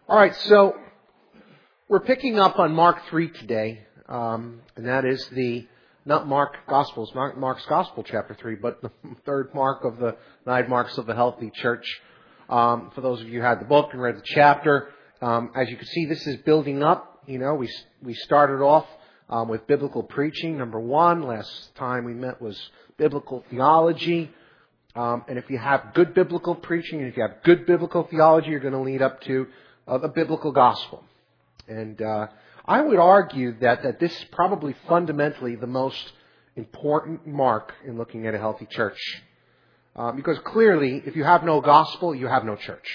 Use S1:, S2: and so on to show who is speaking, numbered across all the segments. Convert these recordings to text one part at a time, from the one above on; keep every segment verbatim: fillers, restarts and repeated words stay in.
S1: All right, so we're picking up on Mark three today, um, and that is the, not Mark Gospels, Mark, Mark's Gospel chapter three, but the third mark of the nine marks of a healthy church. Um, for those of you who had the book and read the chapter, um, as you can see, this is building up. You know, we we started off um, with biblical preaching, number one. Last time we met was biblical theology. Um, and if you have good biblical preaching, and if you have good biblical theology, you're going to lead up to uh, the biblical gospel. And uh, I would argue that, that this is probably fundamentally the most important mark in looking at a healthy church. Uh, because clearly, if you have no gospel, you have no church.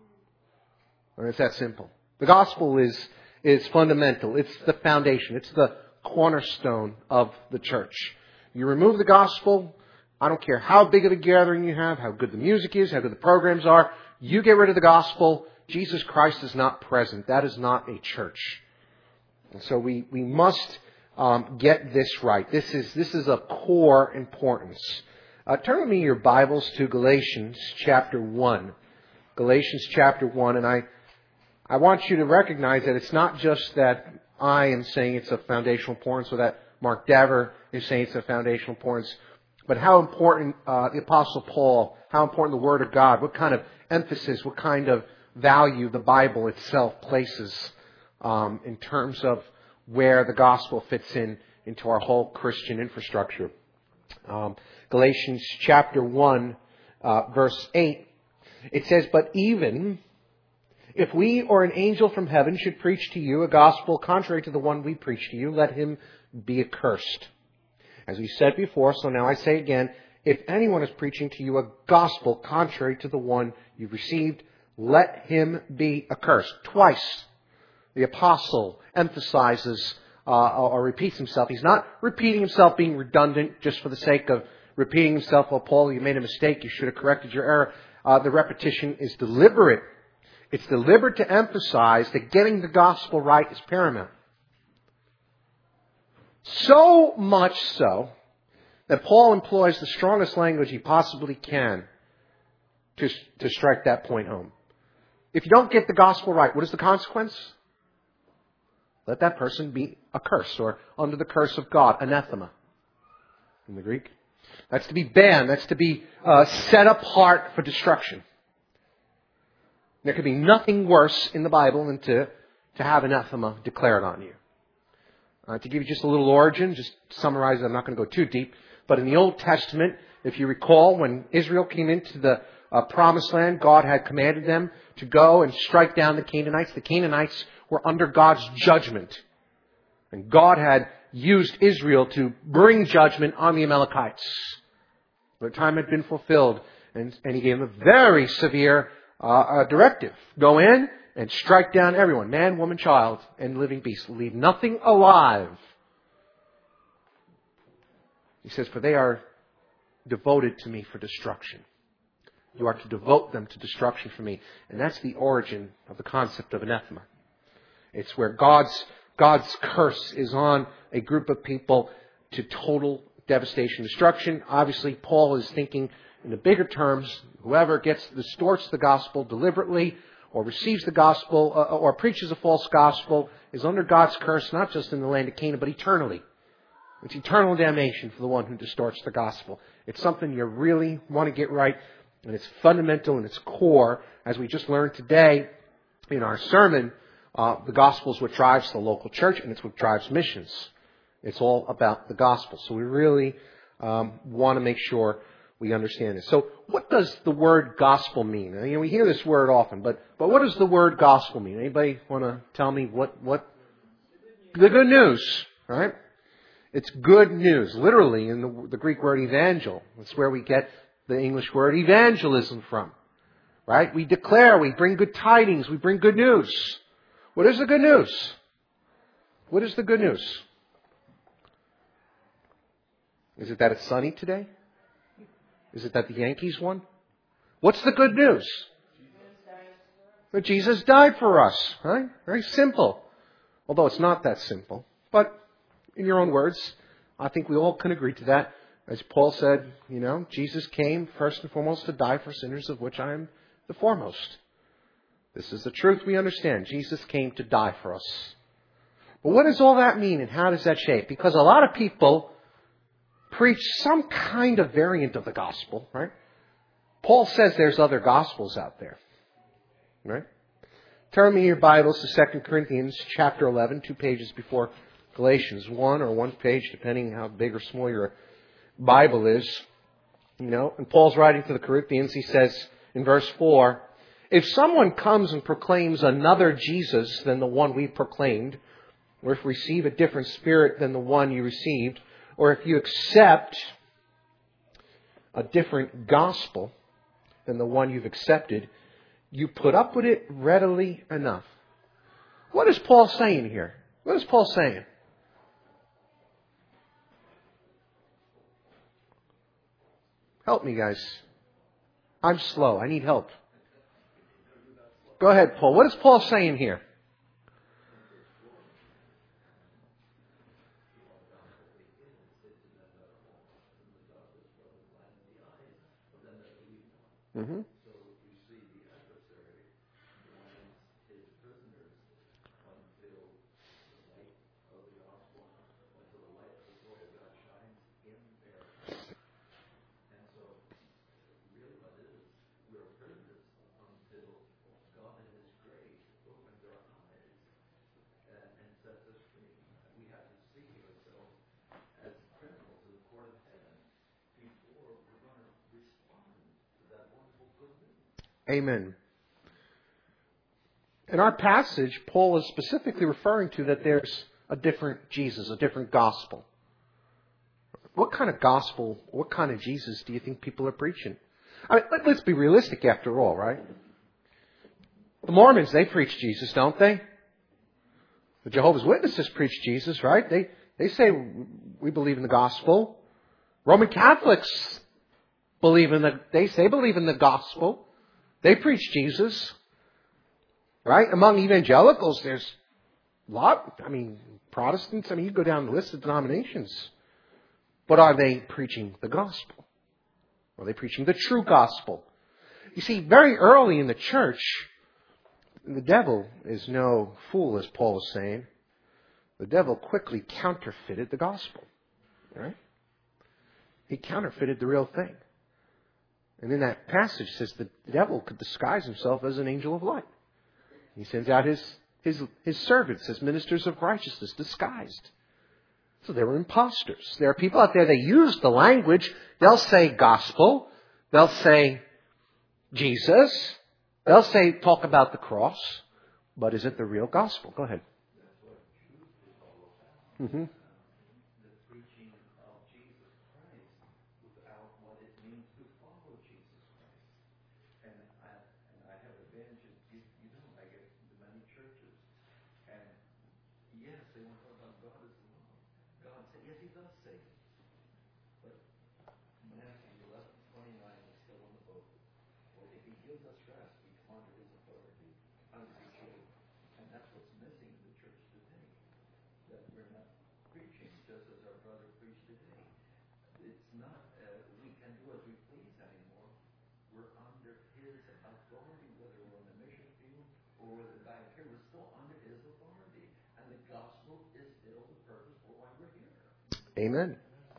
S1: And it's that simple. The gospel is, is fundamental. It's the foundation. It's the cornerstone of the church. You remove the gospel, I don't care how big of a gathering you have, how good the music is, how good the programs are. You get rid of the gospel, Jesus Christ is not present. That is not a church. And so we, we must um, get this right. This is this is of core importance. Uh, turn with me your Bibles to Galatians chapter one. Galatians chapter one, and I I want you to recognize that it's not just that I am saying it's of foundational importance, or that Mark Dever is saying it's of foundational importance, but how important uh, the Apostle Paul, how important the Word of God, what kind of emphasis, what kind of value the Bible itself places um, in terms of where the gospel fits in into our whole Christian infrastructure. Um, Galatians chapter one, uh, verse eight, it says, "But even if we or an angel from heaven should preach to you a gospel contrary to the one we preach to you, let him be accursed. As we said before, so now I say again, if anyone is preaching to you a gospel contrary to the one you've received, let him be accursed." Twice the apostle emphasizes uh, or repeats himself. He's not repeating himself being redundant just for the sake of repeating himself. "Well, Paul, you made a mistake. You should have corrected your error." Uh, the repetition is deliberate. It's deliberate to emphasize that getting the gospel right is paramount. So much so that Paul employs the strongest language he possibly can to, to strike that point home. If you don't get the gospel right, what is the consequence? Let that person be accursed, or under the curse of God, anathema in the Greek. That's to be banned. That's to be uh, set apart for destruction. There could be nothing worse in the Bible than to, to have anathema declared on you. Uh, to give you just a little origin, just to summarize it, I'm not going to go too deep, but in the Old Testament, if you recall, when Israel came into the uh, Promised Land, God had commanded them to go and strike down the Canaanites. The Canaanites were under God's judgment. And God had used Israel to bring judgment on the Amalekites. Their time had been fulfilled, and, and He gave them a very severe uh, uh, directive. Go in and strike down everyone, man, woman, child, and living beast. Leave nothing alive. He says, "For they are devoted to me for destruction." You are to devote them to destruction for me. And that's the origin of the concept of anathema. It's where God's, God's curse is on a group of people to total devastation, destruction. Obviously, Paul is thinking in the bigger terms. Whoever gets distorts the gospel deliberately, or receives the gospel, uh, or preaches a false gospel, is under God's curse, not just in the land of Canaan, but eternally. It's eternal damnation for the one who distorts the gospel. It's something you really want to get right, and it's fundamental in its core. As we just learned today in our sermon, uh, the gospel is what drives the local church, and it's what drives missions. It's all about the gospel. So we really um, want to make sure we understand this. So what does the word gospel mean? You know, we hear this word often, but, but what does the word gospel mean? Anybody want to tell me what, what? The good news, right? It's good news. Literally, in the, the Greek word evangel. That's where we get the English word evangelism from. Right? We declare, we bring good tidings, we bring good news. What is the good news? What is the good news? Is it that it's sunny today? Is it that the Yankees won? What's the good news? That Jesus died for us. Right? Very simple. Although it's not that simple. But in your own words, I think we all can agree to that. As Paul said, you know, Jesus came first and foremost to die for sinners, of which I am the foremost. This is the truth we understand. Jesus came to die for us. But what does all that mean and how does that shape? Because a lot of people preach some kind of variant of the gospel, right? Paul says there's other gospels out there, right? Turn me in your Bibles to Second Corinthians chapter eleven, two pages before Galatians one, or one page, depending how big or small your Bible is. You know, and Paul's writing to the Corinthians. He says in verse four, if someone comes and proclaims another Jesus than the one we proclaimed, or if receive a different spirit than the one you received, or if you accept a different gospel than the one you've accepted, you put up with it readily enough. What is Paul saying here? What is Paul saying? Help me, guys. I'm slow. I need help. Go ahead, Paul. What is Paul saying here? Mm-hmm. Amen. In our passage, Paul is specifically referring to that there's a different Jesus, a different gospel. What kind of gospel, what kind of Jesus do you think people are preaching? I mean, let's be realistic after all, right? The Mormons, they preach Jesus, don't they? The Jehovah's Witnesses preach Jesus, right? They they say we believe in the gospel. Roman Catholics believe in the, they say believe in the gospel. They preach Jesus, right? Among evangelicals, there's a lot. I mean, Protestants, I mean, you go down the list of denominations. But are they preaching the gospel? Are they preaching the true gospel? You see, very early in the church, the devil is no fool, as Paul is saying. The devil quickly counterfeited the gospel, right? He counterfeited the real thing. And in that passage it says the devil could disguise himself as an angel of light. He sends out his, his, his servants as ministers of righteousness, disguised. So they were imposters. There are people out there, they use the language. They'll say gospel. They'll say Jesus. They'll say, talk about the cross. But is it the real gospel? Go ahead. Mm-hmm. Amen.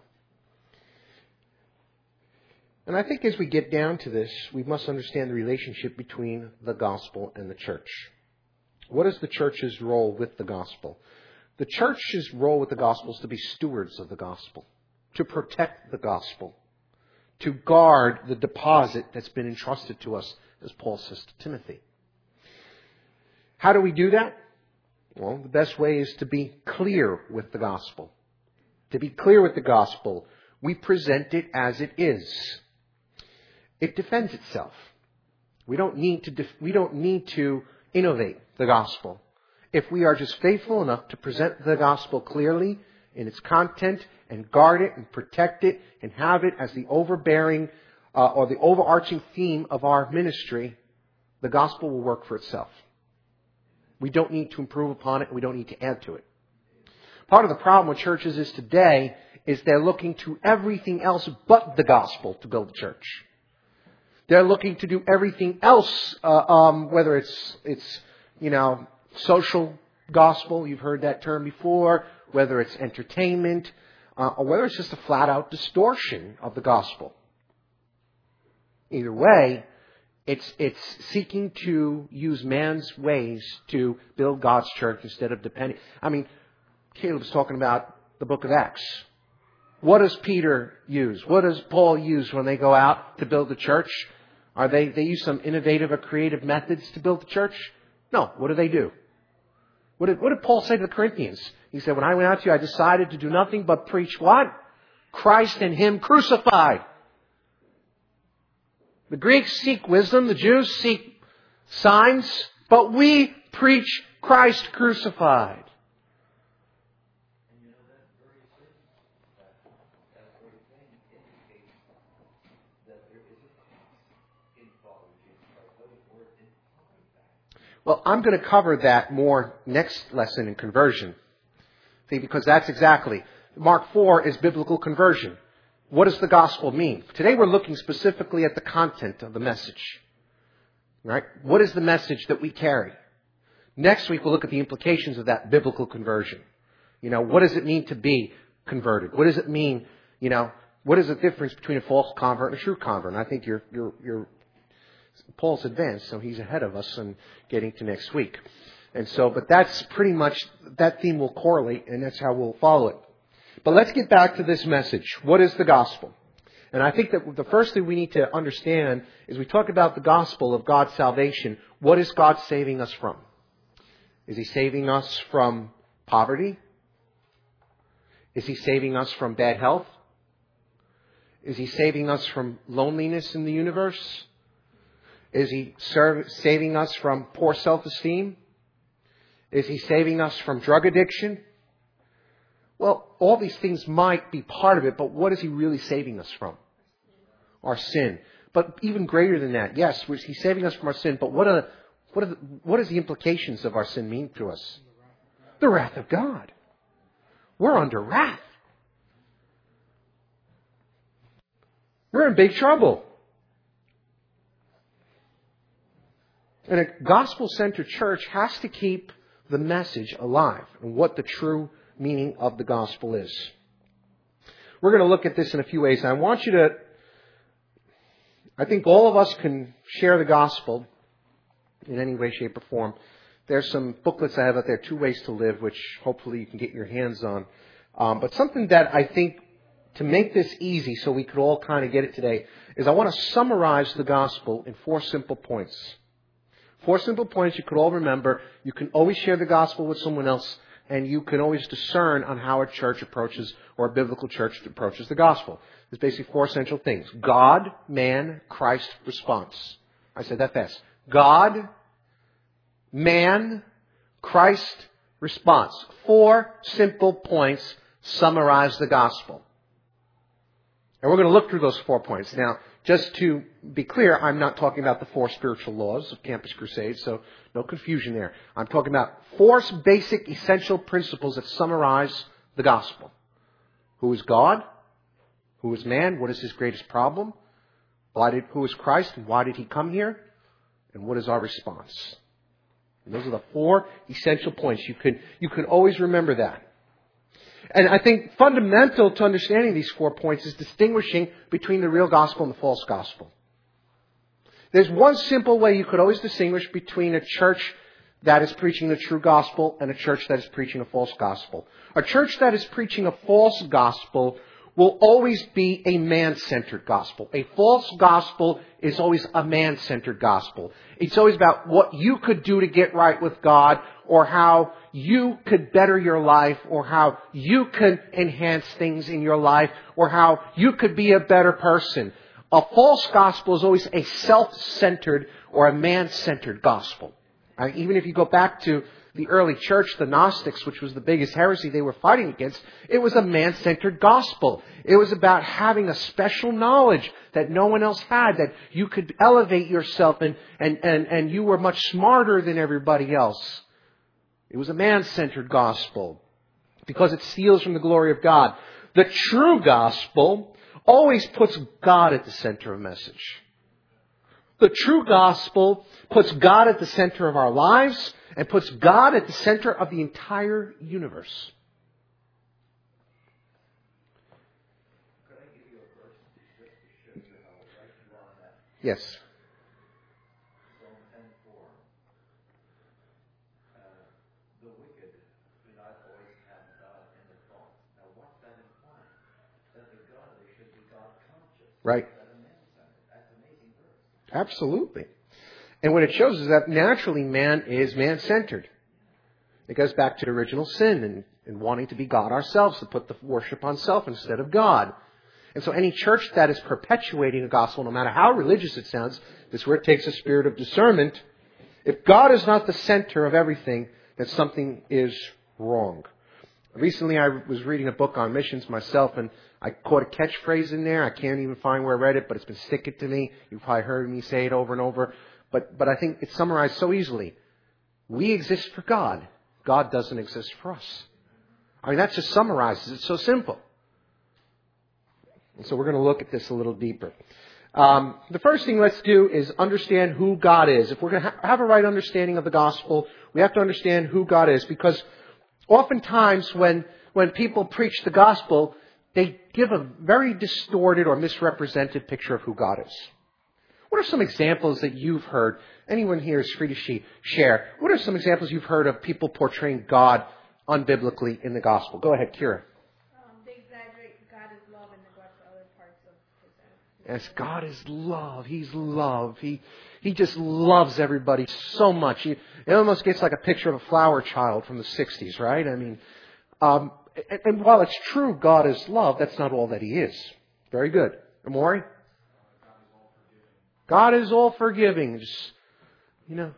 S1: And I think as we get down to this, we must understand the relationship between the gospel and the church. What is the church's role with the gospel? The church's role with the gospel is to be stewards of the gospel, to protect the gospel, to guard the deposit that's been entrusted to us, as Paul says to Timothy. How do we do that? Well, the best way is to be clear with the gospel. To be clear with the gospel, we present it as it is. It defends itself. We don't need to def- we don't need to innovate the gospel. If we are just faithful enough to present the gospel clearly in its content and guard it and protect it and have it as the overbearing uh, or the overarching theme of our ministry, the gospel will work for itself. We don't need to improve upon it. We don't need to add to it. Part of the problem with churches is today is they're looking to everything else but the gospel to build the church. They're looking to do everything else, uh, um, whether it's, it's, you know, social gospel, you've heard that term before, whether it's entertainment, uh, or whether it's just a flat-out distortion of the gospel. Either way, it's, it's seeking to use man's ways to build God's church instead of depending. I mean, Caleb was talking about the book of Acts. What does Peter use? What does Paul use when they go out to build the church? Are they, they use some innovative or creative methods to build the church? No. What do they do? What did, what did Paul say to the Corinthians? He said, when I went out to you, I decided to do nothing but preach what? Christ and Him crucified. The Greeks seek wisdom. The Jews seek signs. But we preach Christ crucified. Well, I'm going to cover that more next lesson in conversion. See, because that's exactly. Mark four is biblical conversion. What does the gospel mean? Today we're looking specifically at the content of the message. Right? What is the message that we carry? Next week we'll look at the implications of that biblical conversion. You know, what does it mean to be converted? What does it mean, you know, what is the difference between a false convert and a true convert? And I think you're, you're, you're, Paul's advanced, so he's ahead of us in getting to next week. And so, but that's pretty much, that theme will correlate, and that's how we'll follow it. But let's get back to this message. What is the gospel? And I think that the first thing we need to understand is we talk about the gospel of God's salvation. What is God saving us from? Is He saving us from poverty? Is He saving us from bad health? Is He saving us from loneliness in the universe? Is He serve, saving us from poor self-esteem? Is He saving us from drug addiction? Well, all these things might be part of it, but what is He really saving us from? Our sin. But even greater than that, yes, He's saving us from our sin, but what are, what are the, what does the implications of our sin mean to us? The wrath of God. We're under wrath. We're in big trouble. And a gospel-centered church has to keep the message alive and what the true meaning of the gospel is. We're going to look at this in a few ways. And I want you to, I think all of us can share the gospel in any way, shape, or form. There's some booklets I have out there, Two Ways to Live, which hopefully you can get your hands on. Um, but something that I think, to make this easy so we could all kind of get it today, is I want to summarize the gospel in four simple points. Four simple points you could all remember. You can always share the gospel with someone else, and you can always discern on how a church approaches, or a biblical church approaches the gospel. There's basically four essential things. God, man, Christ, response. I said that fast. God, man, Christ, response. Four simple points summarize the gospel. And we're going to look through those four points. Now, just to be clear, I'm not talking about the four spiritual laws of Campus Crusade, so no confusion there. I'm talking about four basic essential principles that summarize the gospel. Who is God? Who is man? What is his greatest problem? Why did, who is Christ? And why did He come here? And what is our response? And those are the four essential points. You can, you can always remember that. And I think fundamental to understanding these four points is distinguishing between the real gospel and the false gospel. There's one simple way you could always distinguish between a church that is preaching the true gospel and a church that is preaching a false gospel. A church that is preaching a false gospel will always be a man-centered gospel. A false gospel is always a man-centered gospel. It's always about what you could do to get right with God, or how you could better your life, or how you could enhance things in your life, or how you could be a better person. A false gospel is always a self-centered or a man-centered gospel. Uh, even if you go back to the early church, the Gnostics, which was the biggest heresy they were fighting against, it was a man-centered gospel. It was about having a special knowledge that no one else had, that you could elevate yourself and, and, and, and you were much smarter than everybody else. It was a man-centered gospel because it steals from the glory of God. The true gospel always puts God at the center of a message. The true gospel puts God at the center of our lives and puts God at the center of the entire universe.
S2: Could I give you a verse just to show you how right you are on that?
S1: Yes.
S2: Psalm ten four. Uh, the wicked do not always have God in their thoughts. Now, what's that implying? That the godly should be God conscious.
S1: Right.
S2: That a man-centered. That's an amazing verse.
S1: Absolutely. And what it shows is that naturally man is man-centered. It goes back to the original sin and, and wanting to be God ourselves, to put the worship on self instead of God. And so any church that is perpetuating the gospel, no matter how religious it sounds, this is where it takes a spirit of discernment. If God is not the center of everything, then something is wrong. Recently I was reading a book on missions myself, and I caught a catchphrase in there. I can't even find where I read it, but it's been sticking to me. You've probably heard me say it over and over. But, but I think it's summarized so easily. We exist for God. God doesn't exist for us. I mean, that just summarizes it. It's so simple. And so we're going to look at this a little deeper. Um, the first thing let's do is understand who God is. If we're going to ha- have a right understanding of the gospel, we have to understand who God is. Because oftentimes when, when people preach the gospel, they give a very distorted or misrepresented picture of who God is. What are some examples that you've heard? Anyone here is free to share. What are some examples you've heard of people portraying God unbiblically in the gospel? Go ahead, Kira.
S3: Um, they exaggerate God is love and neglect other parts of His.
S1: Yes, God is love. He's love. He He just loves everybody so much. He, it almost gets like a picture of a flower child from the sixties, right? I mean, um, and, and while it's true God is love, that's not all that He is. Very good. Amori? God is all forgiving. Just, you know.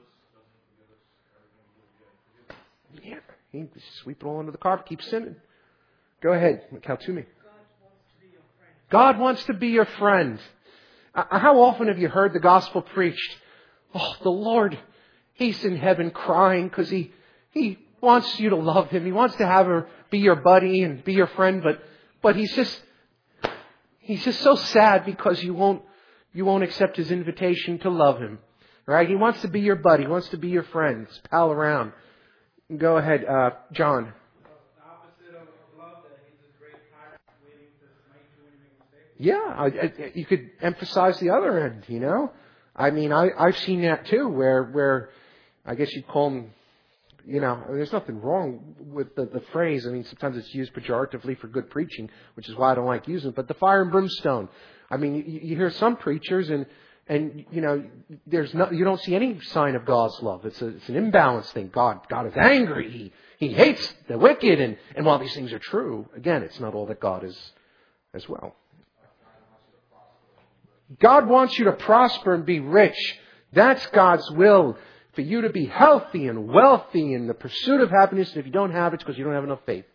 S1: Yeah, he sweep it all under the carpet, keep sinning. Go ahead, Kaltumi. God wants to be your friend. Uh, how often have you heard the gospel preached? Oh, the Lord, He's in heaven crying because He He wants you to love Him. He wants to have her be your buddy and be your friend, but but He's just He's just so sad because you won't you won't accept His invitation to love Him. Right? He wants to be your buddy. He wants to be your friend. His pal around. Go ahead, uh, John. Yeah, I, I, you could emphasize the other end, you know. I mean, I, I've seen that too, where where I guess you'd call them, you know, there's nothing wrong with the, the phrase. I mean, sometimes it's used pejoratively for good preaching, which is why I don't like using it. But the fire and brimstone. I mean, you, you hear some preachers and and you know, there's no, you don't see any sign of God's love. It's a, it's an imbalance thing. God God is angry. He He hates the wicked, and and while these things are true, again, it's not all that God is as well. God wants you to prosper and be rich. That's God's will, for you to be healthy and wealthy in the pursuit of happiness. And if you don't have it, it's because you don't have enough faith.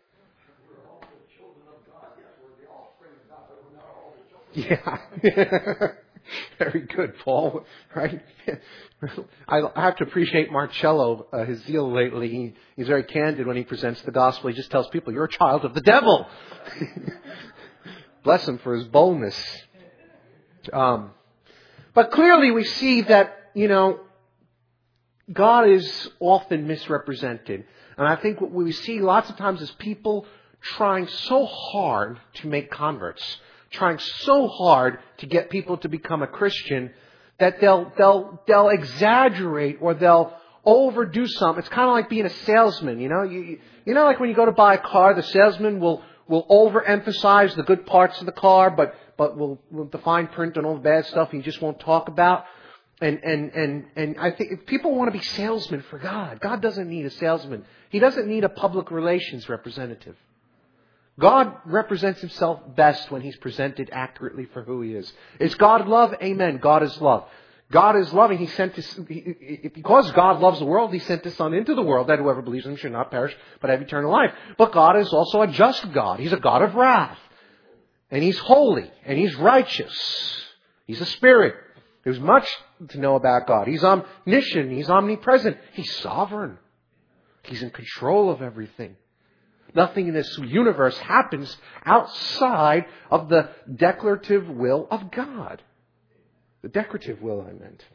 S1: Yeah. Very good, Paul. Right? I have to appreciate Marcello, uh, his zeal lately. He, he's very candid when he presents the gospel. He just tells people, you're a child of the devil. Bless him for his boldness. Um, but clearly we see that, you know, God is often misrepresented. And I think what we see lots of times is people trying so hard to make converts, trying so hard to get people to become a Christian that they'll, they'll, they'll exaggerate or they'll overdo something. It's kind of like being a salesman, you know, you, you know, like when you go to buy a car, the salesman will, will overemphasize the good parts of the car, but but will will the fine print and all the bad stuff he just won't talk about. And and and and I think if people want to be salesmen for God, God doesn't need a salesman. He doesn't need a public relations representative. God represents Himself best when He's presented accurately for who He is. Is God love? Amen. God is love. God is loving. He sent His, he, because God loves the world, He sent His Son into the world that whoever believes in Him should not perish but have eternal life. But God is also a just God. He's a God of wrath. And He's holy. And He's righteous. He's a spirit. There's much to know about God. He's omniscient. He's omnipresent. He's sovereign. He's in control of everything. Nothing in this universe happens outside of the declarative will of God. The decorative will, I meant.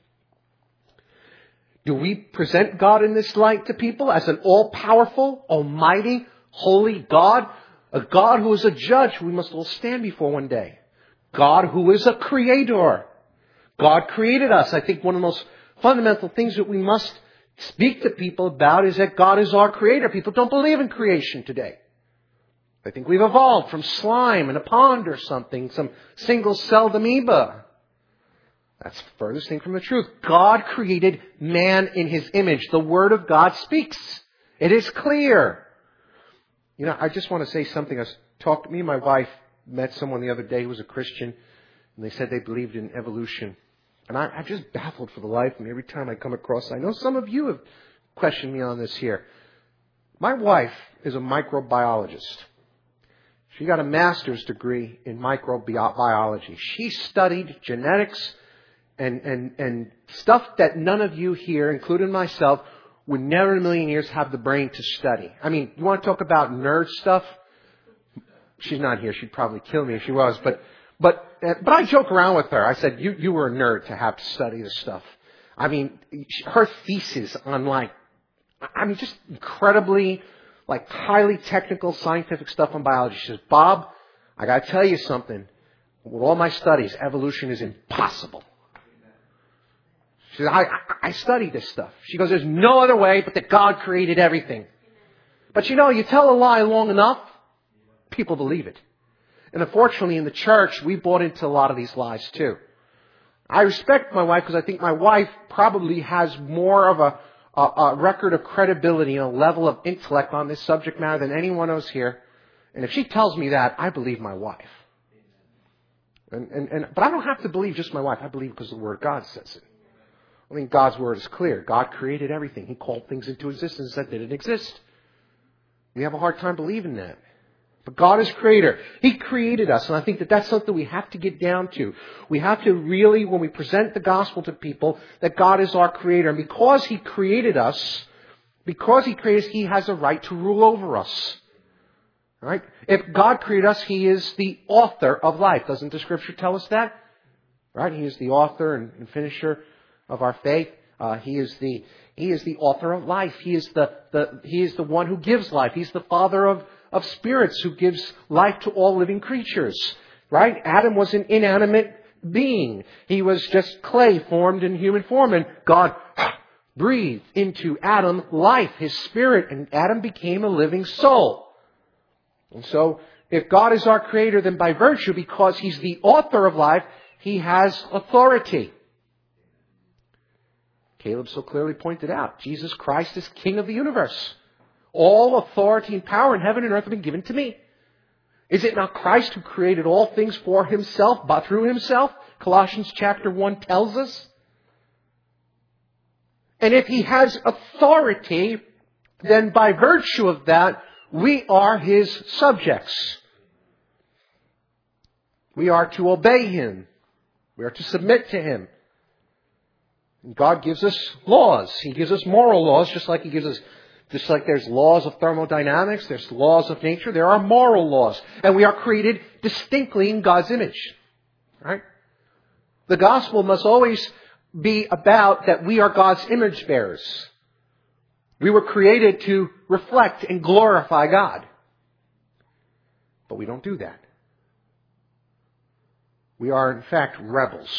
S1: Do we present God in this light to people as an all-powerful, almighty, holy God? A God who is a judge we must all stand before one day. God who is a creator. God created us. I think one of the most fundamental things that we must speak to people about is that God is our creator. People don't believe in creation today. They think we've evolved from slime in a pond or something, some single-celled amoeba. That's the furthest thing from the truth. God created man in His image. The Word of God speaks. It is clear. You know, I just want to say something. I was talking, me and my wife met someone the other day who was a Christian, and they said they believed in evolution. And I, I'm just baffled for the life of me every time I come across. I know some of you have questioned me on this here. My wife is a microbiologist. She got a master's degree in microbiology. She studied genetics and, and, and stuff that none of you here, including myself, would never in a million years have the brain to study. I mean, you want to talk about nerd stuff? She's not here. She'd probably kill me if she was. But but but I joke around with her. I said, you, you were a nerd to have to study this stuff. I mean, her thesis on like, I mean, just incredibly, like highly technical scientific stuff on biology. She says, Bob, I got to tell you something. With all my studies, evolution is impossible. She says, I, I studied this stuff. She goes, there's no other way but that God created everything. But you know, you tell a lie long enough, people believe it. And unfortunately in the church, we bought into a lot of these lies too. I respect my wife because I think my wife probably has more of a, a, a record of credibility and a level of intellect on this subject matter than anyone else here. And if she tells me that, I believe my wife. And, and, and, but I don't have to believe just my wife. I believe because the Word of God says it. I mean, God's Word is clear. God created everything. He called things into existence that didn't exist. We have a hard time believing that. But God is creator. He created us. And I think that that's something we have to get down to. We have to really, when we present the gospel to people, that God is our creator. And because He created us, because He created us, He has a right to rule over us. All right? If God created us, He is the author of life. Doesn't the Scripture tell us that? Right? He is the author and, and finisher of our faith. Uh, he is the He is the author of life. He is the, the He is the one who gives life. He's the Father of of spirits who gives life to all living creatures. Right? Adam was an inanimate being. He was just clay formed in human form, and God breathed into Adam life, His spirit, and Adam became a living soul. And so, if God is our creator, then by virtue, because He's the author of life, He has authority. Caleb so clearly pointed out, Jesus Christ is King of the universe. All authority and power in heaven and earth have been given to me. Is it not Christ who created all things for Himself, but through Himself? Colossians chapter one tells us. And if He has authority, then by virtue of that, we are His subjects. We are to obey Him. We are to submit to Him. God gives us laws. He gives us moral laws, just like He gives us, just like there's laws of thermodynamics, there's laws of nature, there are moral laws. And we are created distinctly in God's image. Right? The gospel must always be about that we are God's image bearers. We were created to reflect and glorify God. But we don't do that. We are, in fact, rebels.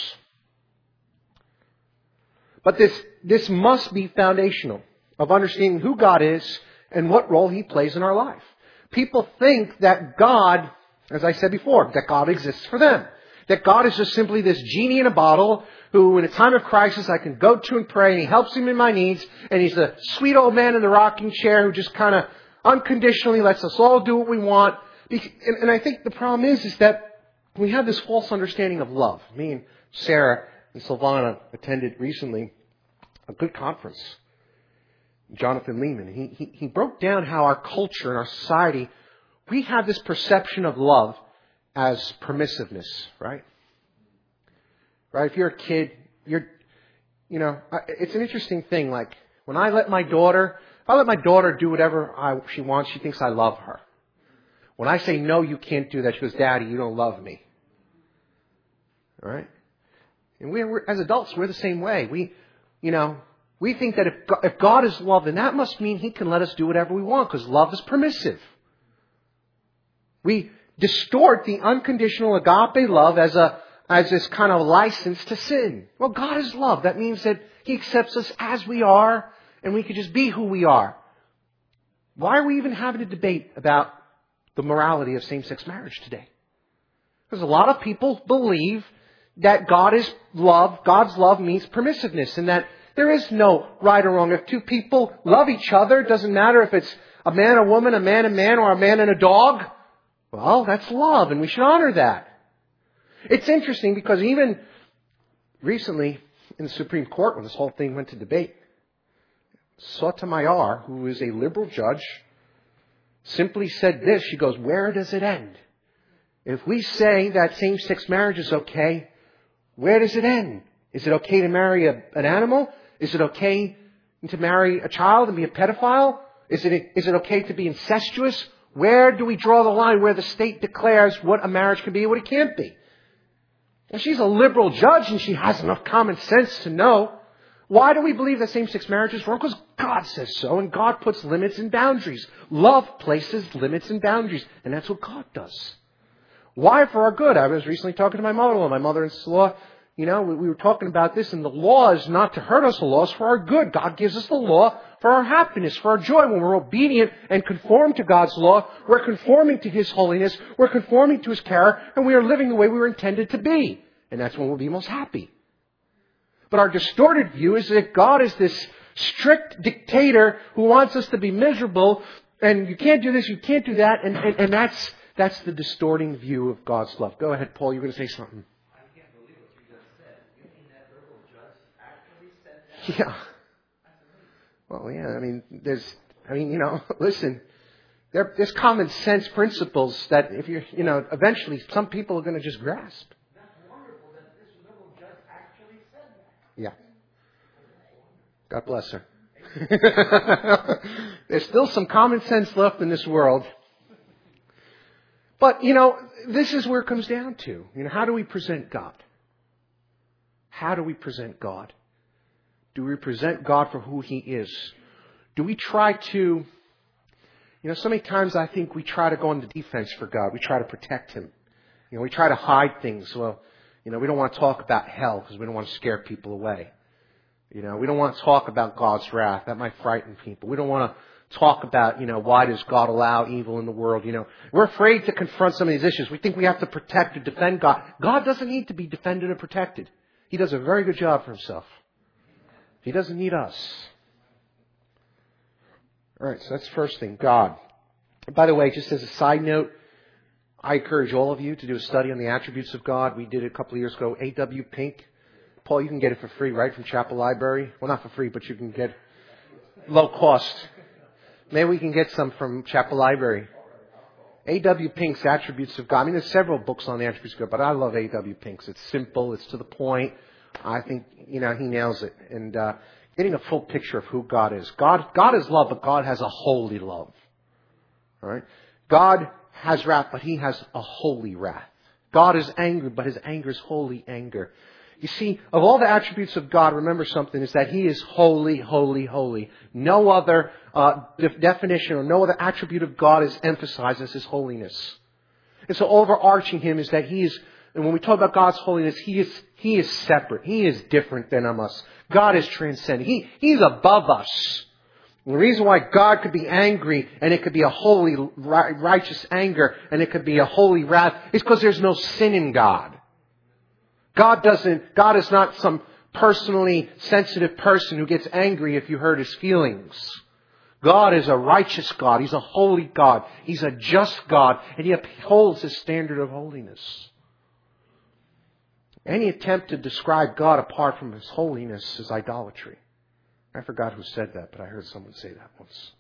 S1: But this, this must be foundational of understanding who God is and what role He plays in our life. People think that God, as I said before, that God exists for them. That God is just simply this genie in a bottle who, in a time of crisis, I can go to and pray, and He helps me in my needs, and He's the sweet old man in the rocking chair who just kind of unconditionally lets us all do what we want. And I think the problem is, is that we have this false understanding of love. Me and Sarah and Silvana attended recently a good conference. Jonathan Lehman. He, he, he broke down how our culture and our society, we have this perception of love as permissiveness, right? Right? If you're a kid, you're, you know, it's an interesting thing. Like, when I let my daughter, if I let my daughter do whatever I, she wants, she thinks I love her. When I say, no, you can't do that, she goes, Daddy, you don't love me. All right? And we're, we're as adults, we're the same way. We, you know, we think that if God, if God is love, then that must mean He can let us do whatever we want because love is permissive. We distort the unconditional agape love as a as this kind of license to sin. Well, God is love. That means that He accepts us as we are, and we can just be who we are. Why are we even having a debate about the morality of same-sex marriage today? Because a lot of people believe that God is love, God's love means permissiveness, and that there is no right or wrong. If two people love each other, it doesn't matter if it's a man, a woman, a man, a man, or a man and a dog. Well, that's love, and we should honor that. It's interesting because even recently in the Supreme Court, when this whole thing went to debate, Sotomayor, who is a liberal judge, simply said this. She goes, where does it end? If we say that same-sex marriage is okay, where does it end? Is it okay to marry a, an animal? Is it okay to marry a child and be a pedophile? Is it, is it okay to be incestuous? Where do we draw the line where the state declares what a marriage can be and what it can't be? And she's a liberal judge and she has enough common sense to know. Why do we believe that same-sex marriage is wrong? Because God says so, and God puts limits and boundaries. Love places limits and boundaries, and that's what God does. Why? For our good. I was recently talking to my mother-in-law. My mother-in-law, you know, we, we were talking about this, and the law is not to hurt us. The law is for our good. God gives us the law for our happiness, for our joy. When we're obedient and conform to God's law, we're conforming to His holiness, we're conforming to His character, and we are living the way we were intended to be. And that's when we'll be most happy. But our distorted view is that God is this strict dictator who wants us to be miserable, and you can't do this, you can't do that, and, and, and that's that's the distorting view of God's love. Go ahead, Paul, you were going to say something.
S2: I can't believe what you just said. You mean that liberal judge actually said that?
S1: Yeah. Well, yeah, I mean, there's, I mean, you know, listen, there, there's common sense principles that if you're, you know, eventually some people are going to just grasp.
S2: That's wonderful that this liberal judge actually said that.
S1: Yeah. God bless her. There's still some common sense left in this world. But, you know, this is where it comes down to. You know, how do we present God? How do we present God? Do we present God for who He is? Do we try to, you know, so many times I think we try to go on the defense for God. We try to protect Him. You know, we try to hide things. Well, you know, we don't want to talk about hell because we don't want to scare people away. You know, we don't want to talk about God's wrath. That might frighten people. We don't want to talk about, you know, why does God allow evil in the world? You know, we're afraid to confront some of these issues. We think we have to protect or defend God. God doesn't need to be defended or protected. He does a very good job for Himself. He doesn't need us. All right, so that's the first thing, God. By the way, just as a side note, I encourage all of you to do a study on the attributes of God. We did it a couple of years ago. A W Pink. Paul, you can get it for free, right, from Chapel Library? Well, not for free, but you can get low cost. Maybe we can get some from Chapel Library. A W Pink's Attributes of God. I mean, there's several books on the attributes of God, but I love A W Pink's. It's simple. It's to the point. I think, you know, he nails it. And uh, getting a full picture of who God is. God, God is love, but God has a holy love. All right? God has wrath, but He has a holy wrath. God is angry, but His anger is holy anger. You see, of all the attributes of God, remember something, is that He is holy, holy, holy. No other uh, de- definition or no other attribute of God is emphasized as His holiness. And so overarching Him is that He is, and when we talk about God's holiness, He is He is separate. He is different than us. God is transcendent. He, He's above us. And the reason why God could be angry, and it could be a holy, righteous anger, and it could be a holy wrath, is because there's no sin in God. God doesn't, God is not some personally sensitive person who gets angry if you hurt His feelings. God is a righteous God. He's a holy God. He's a just God. And He upholds His standard of holiness. Any attempt to describe God apart from His holiness is idolatry. I forgot who said that, but I heard someone say that once.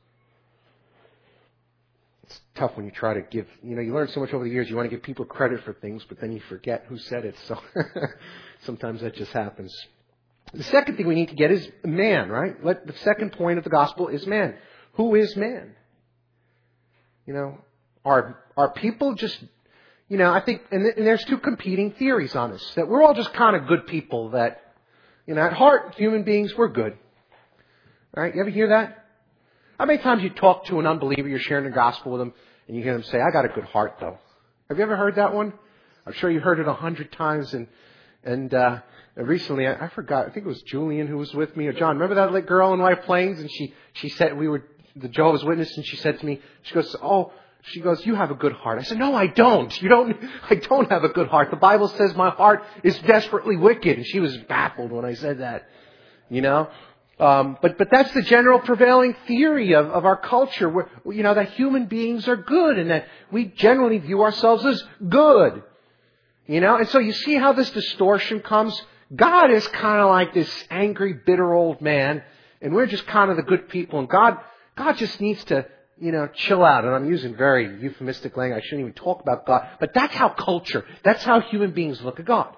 S1: It's tough when you try to give, you know, you learn so much over the years, you want to give people credit for things, but then you forget who said it. So sometimes that just happens. The second thing we need to get is man, right? Let, the second point of the gospel is man. Who is man? You know, are, are people just, you know, I think, and, th- and there's two competing theories on this, that we're all just kind of good people that, you know, at heart, human beings, we're good. All right? You ever hear that? How many times you talk to an unbeliever, you're sharing the gospel with them, and you hear them say, I got a good heart, though. Have you ever heard that one? I'm sure you heard it a hundred times, and, and, uh, recently, I, I forgot, I think it was Julian who was with me, or John. Remember that girl in White Plains? And she, she said, we were, the Jehovah's Witness, and she said to me, she goes, oh, she goes, you have a good heart. I said, no, I don't. You don't, I don't have a good heart. The Bible says my heart is desperately wicked. And she was baffled when I said that, you know. Um, but, but that's the general prevailing theory of, of our culture, where, you know, that human beings are good and that we generally view ourselves as good. You know, and so you see how this distortion comes. God is kind of like this angry, bitter old man, and we're just kind of the good people. And God, God just needs to, you know, chill out. And I'm using very euphemistic language. I shouldn't even talk about God. But that's how culture, that's how human beings look at God.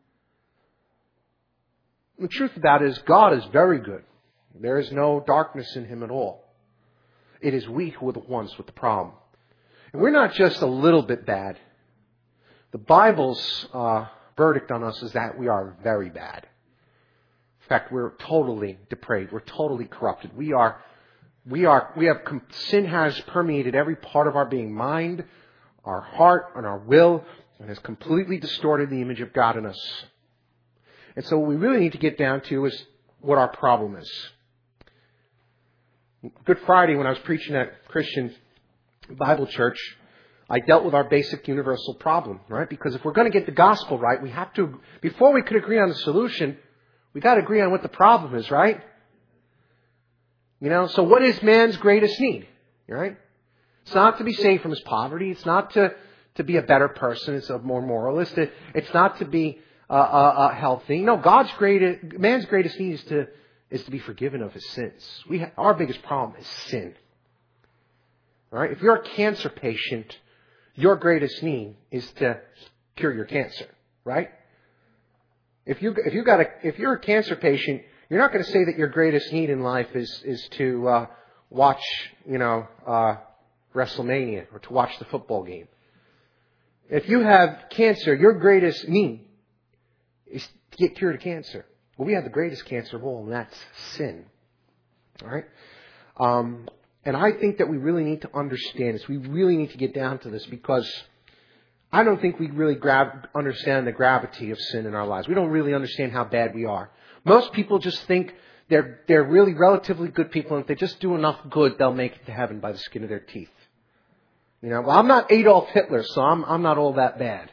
S1: The truth about it is God is very good. There is no darkness in Him at all. It is we who are the ones with the problem. And we're not just a little bit bad. The Bible's uh, verdict on us is that we are very bad. In fact, we're totally depraved. We're totally corrupted. We are, we are, we have, sin has permeated every part of our being, mind, our heart, and our will, and has completely distorted the image of God in us. And so what we really need to get down to is what our problem is. Good Friday, when I was preaching at Christian Bible Church, I dealt with our basic universal problem, right? Because if we're going to get the gospel right, we have to, before we could agree on the solution, we got to agree on what the problem is, right? You know, so what is man's greatest need, right? It's not to be saved from his poverty. It's not to, to be a better person. It's a more moralist. It, it's not to be uh, uh, uh, healthy. No, God's greatest, man's greatest need is to, is to be forgiven of his sins. We ha- our biggest problem is sin. All right? If you're a cancer patient, your greatest need is to cure your cancer, right? If you if you got a if you're a cancer patient, you're not going to say that your greatest need in life is is to uh, watch, you know, uh, WrestleMania or to watch the football game. If you have cancer, your greatest need is to get cured of cancer. Well, we have the greatest cancer of all, and that's sin. All right. Um, And I think that we really need to understand this. We really need to get down to this because I don't think we really grab, understand the gravity of sin in our lives. We don't really understand how bad we are. Most people just think they're, they're really relatively good people, and if they just do enough good, they'll make it to heaven by the skin of their teeth. You know, well, I'm not Adolf Hitler, so I'm, I'm not all that bad.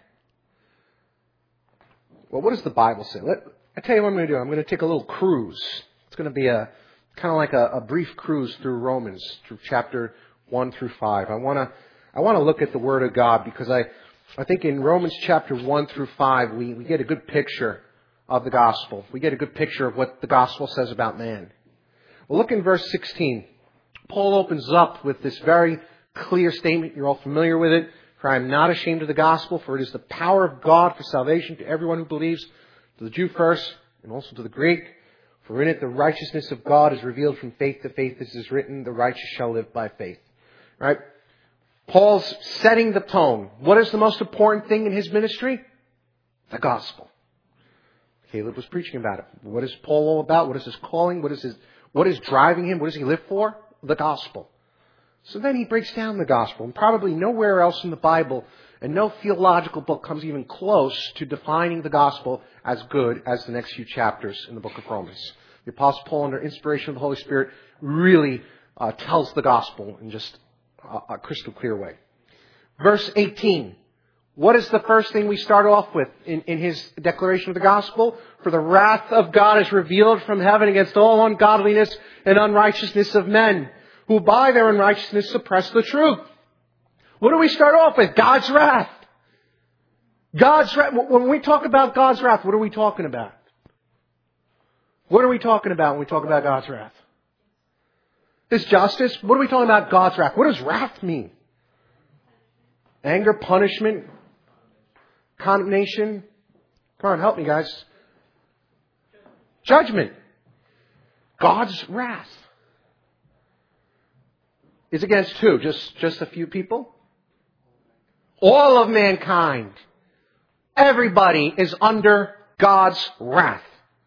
S1: Well, what does the Bible say? Let, I tell you what I'm going to do. I'm going to take a little cruise. It's going to be a kind of like a, a brief cruise through Romans, through chapter one through five. I want to, I want to look at the Word of God because I, I think in Romans chapter one through five, we, we get a good picture of the gospel. We get a good picture of what the gospel says about man. Well, look in verse sixteen. Paul opens up with this very clear statement. You're all familiar with it. For I am not ashamed of the gospel, for it is the power of God for salvation to everyone who believes, to the Jew first, and also to the Greek. For in it the righteousness of God is revealed from faith to faith, as is written, the righteous shall live by faith. Right? Paul's setting the tone. What is the most important thing in his ministry? The gospel. Caleb was preaching about it. What is Paul all about? What is his calling? What is his, what is driving him? What does he live for? The gospel. So then he breaks down the gospel. And probably nowhere else in the Bible and no theological book comes even close to defining the gospel as good as the next few chapters in the book of Romans. The Apostle Paul, under inspiration of the Holy Spirit, really uh, tells the gospel in just a, a crystal clear way. Verse eighteen. What is the first thing we start off with in, in his declaration of the gospel? For the wrath of God is revealed from heaven against all ungodliness and unrighteousness of men, who by their unrighteousness suppress the truth. What do we start off with? God's wrath. God's wrath. When we talk about God's wrath, what are we talking about? What are we talking about when we talk about God's wrath? His justice. What are we talking about God's wrath? What does wrath mean? Anger, punishment, condemnation. Come on, help me, guys. Judgment. God's wrath is against who? Just, just a few people? All of mankind. Everybody is under God's wrath.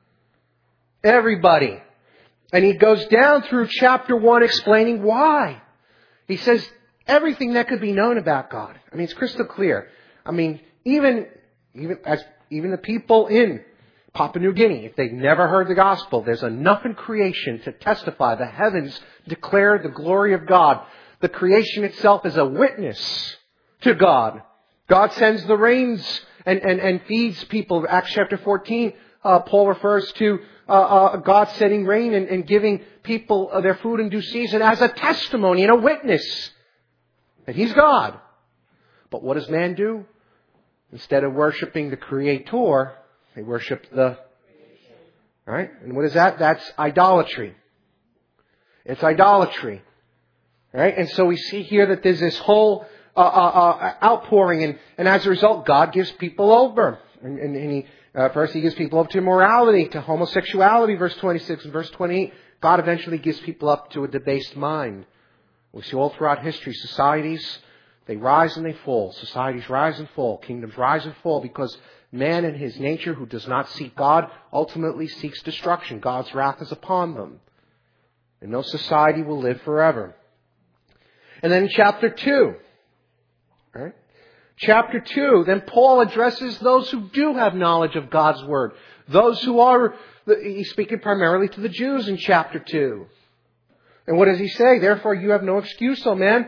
S1: Everybody. And he goes down through chapter one explaining why. He says everything that could be known about God. I mean, it's crystal clear. I mean, even, even as, even the people in Papua New Guinea, if they've never heard the gospel, there's enough in creation to testify. The heavens declare the glory of God. The creation itself is a witness to God. God sends the rains and, and, and feeds people. Acts chapter fourteen, uh, Paul refers to uh, uh, God sending rain and, and giving people uh, their food in due season as a testimony and a witness that He's God. But what does man do? Instead of worshiping the Creator, they worship the... Right? And what is that? That's idolatry. It's idolatry. Right? And so we see here that there's this whole uh, uh, uh, outpouring, and, and as a result, God gives people over. And, and, and he, uh, first He gives people up to immorality, to homosexuality, verse twenty-six and verse twenty-eight. God eventually gives people up to a debased mind. We see all throughout history, societies, they rise and they fall. Societies rise and fall. Kingdoms rise and fall because man in his nature who does not seek God ultimately seeks destruction. God's wrath is upon them. And no society will live forever. And then in chapter two, right? Chapter two, then Paul addresses those who do have knowledge of God's Word. Those who are, he's speaking primarily to the Jews in chapter two. And what does he say? Therefore you have no excuse, O man.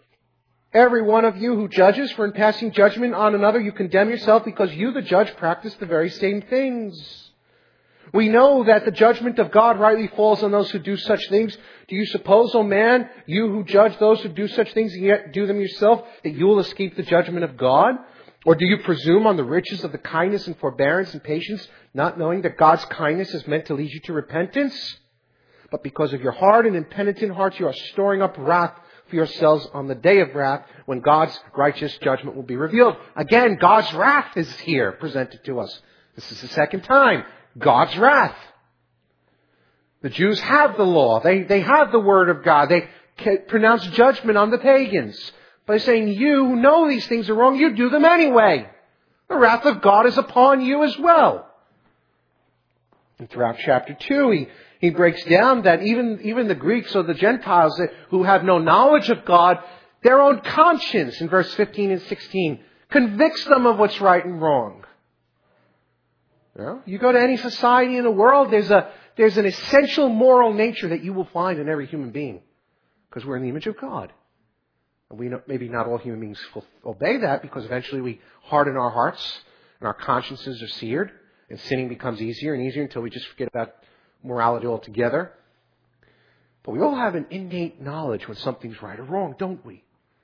S1: Every one of you who judges, for in passing judgment on another you condemn yourself, because you, the judge, practice the very same things. We know that the judgment of God rightly falls on those who do such things. Do you suppose, O man, you who judge those who do such things and yet do them yourself, that you will escape the judgment of God? Or do you presume on the riches of the kindness and forbearance and patience, not knowing that God's kindness is meant to lead you to repentance? But because of your hard and impenitent hearts, you are storing up wrath for yourselves on the day of wrath, when God's righteous judgment will be revealed. Again, God's wrath is here presented to us. This is the second time. God's wrath. The Jews have the law. They, they have the Word of God. They pronounce judgment on the pagans by saying, you who know these things are wrong, you do them anyway. The wrath of God is upon you as well. And throughout chapter two, he He breaks down that even, even the Greeks or the Gentiles that, who have no knowledge of God, their own conscience, in verse fifteen and sixteen, convicts them of what's right and wrong. You know, you go to any society in the world, there's a there's an essential moral nature that you will find in every human being. Because we're in the image of God. And we know, maybe not all human beings will obey that, because eventually we harden our hearts and our consciences are seared, and sinning becomes easier and easier until we just forget about morality altogether. But we all have an innate knowledge when something's right or wrong, don't we?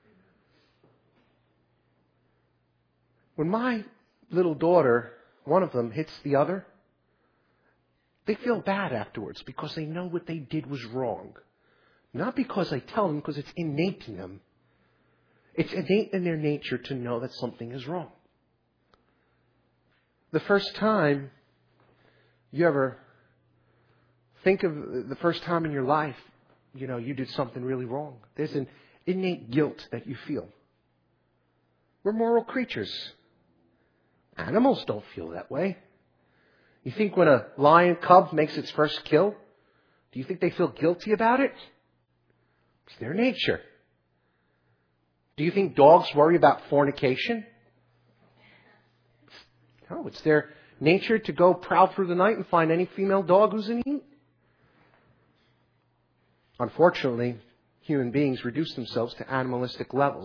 S1: When my little daughter, one of them, hits the other, they feel bad afterwards because they know what they did was wrong. Not because I tell them, because it's innate in them. It's innate in their nature to know that something is wrong. The first time you ever think of the first time in your life, you know, you did something really wrong. There's an innate guilt that you feel. We're moral creatures. Animals don't feel that way. You think when a lion cub makes its first kill, do you think they feel guilty about it? It's their nature. Do you think dogs worry about fornication? No, it's their nature to go prowl through the night and find any female dog who's in heat. Unfortunately, human beings reduce themselves to animalistic levels.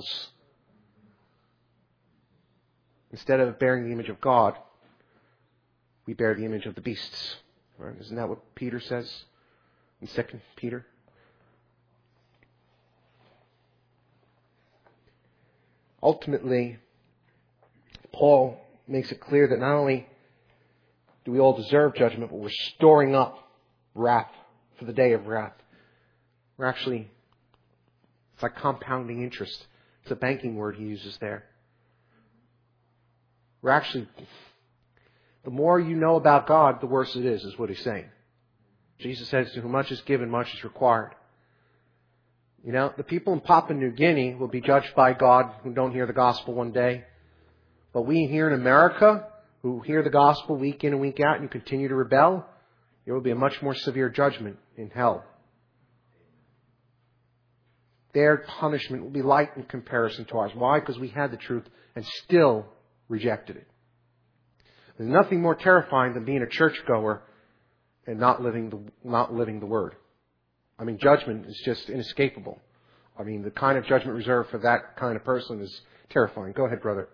S1: Instead of bearing the image of God, we bear the image of the beasts. Right? Isn't that what Peter says in Second Peter? Ultimately, Paul makes it clear that not only do we all deserve judgment, but we're storing up wrath for the day of wrath. We're actually, it's like compounding interest. It's a banking word he uses there. We're actually, the more you know about God, the worse it is, is what he's saying. Jesus says, to whom much is given, much is required. You know, the people in Papua New Guinea will be judged by God who don't hear the gospel one day. But we here in America, who hear the gospel week in and week out and you continue to rebel, there will be a much more severe judgment in hell. Their punishment will be light in comparison to ours. Why? Because we had the truth and still rejected it. There's nothing more terrifying than being a churchgoer and not living the, not living the Word. I mean, judgment is just inescapable. I mean, the kind of judgment reserved for that kind of person is terrifying. Go ahead, brother.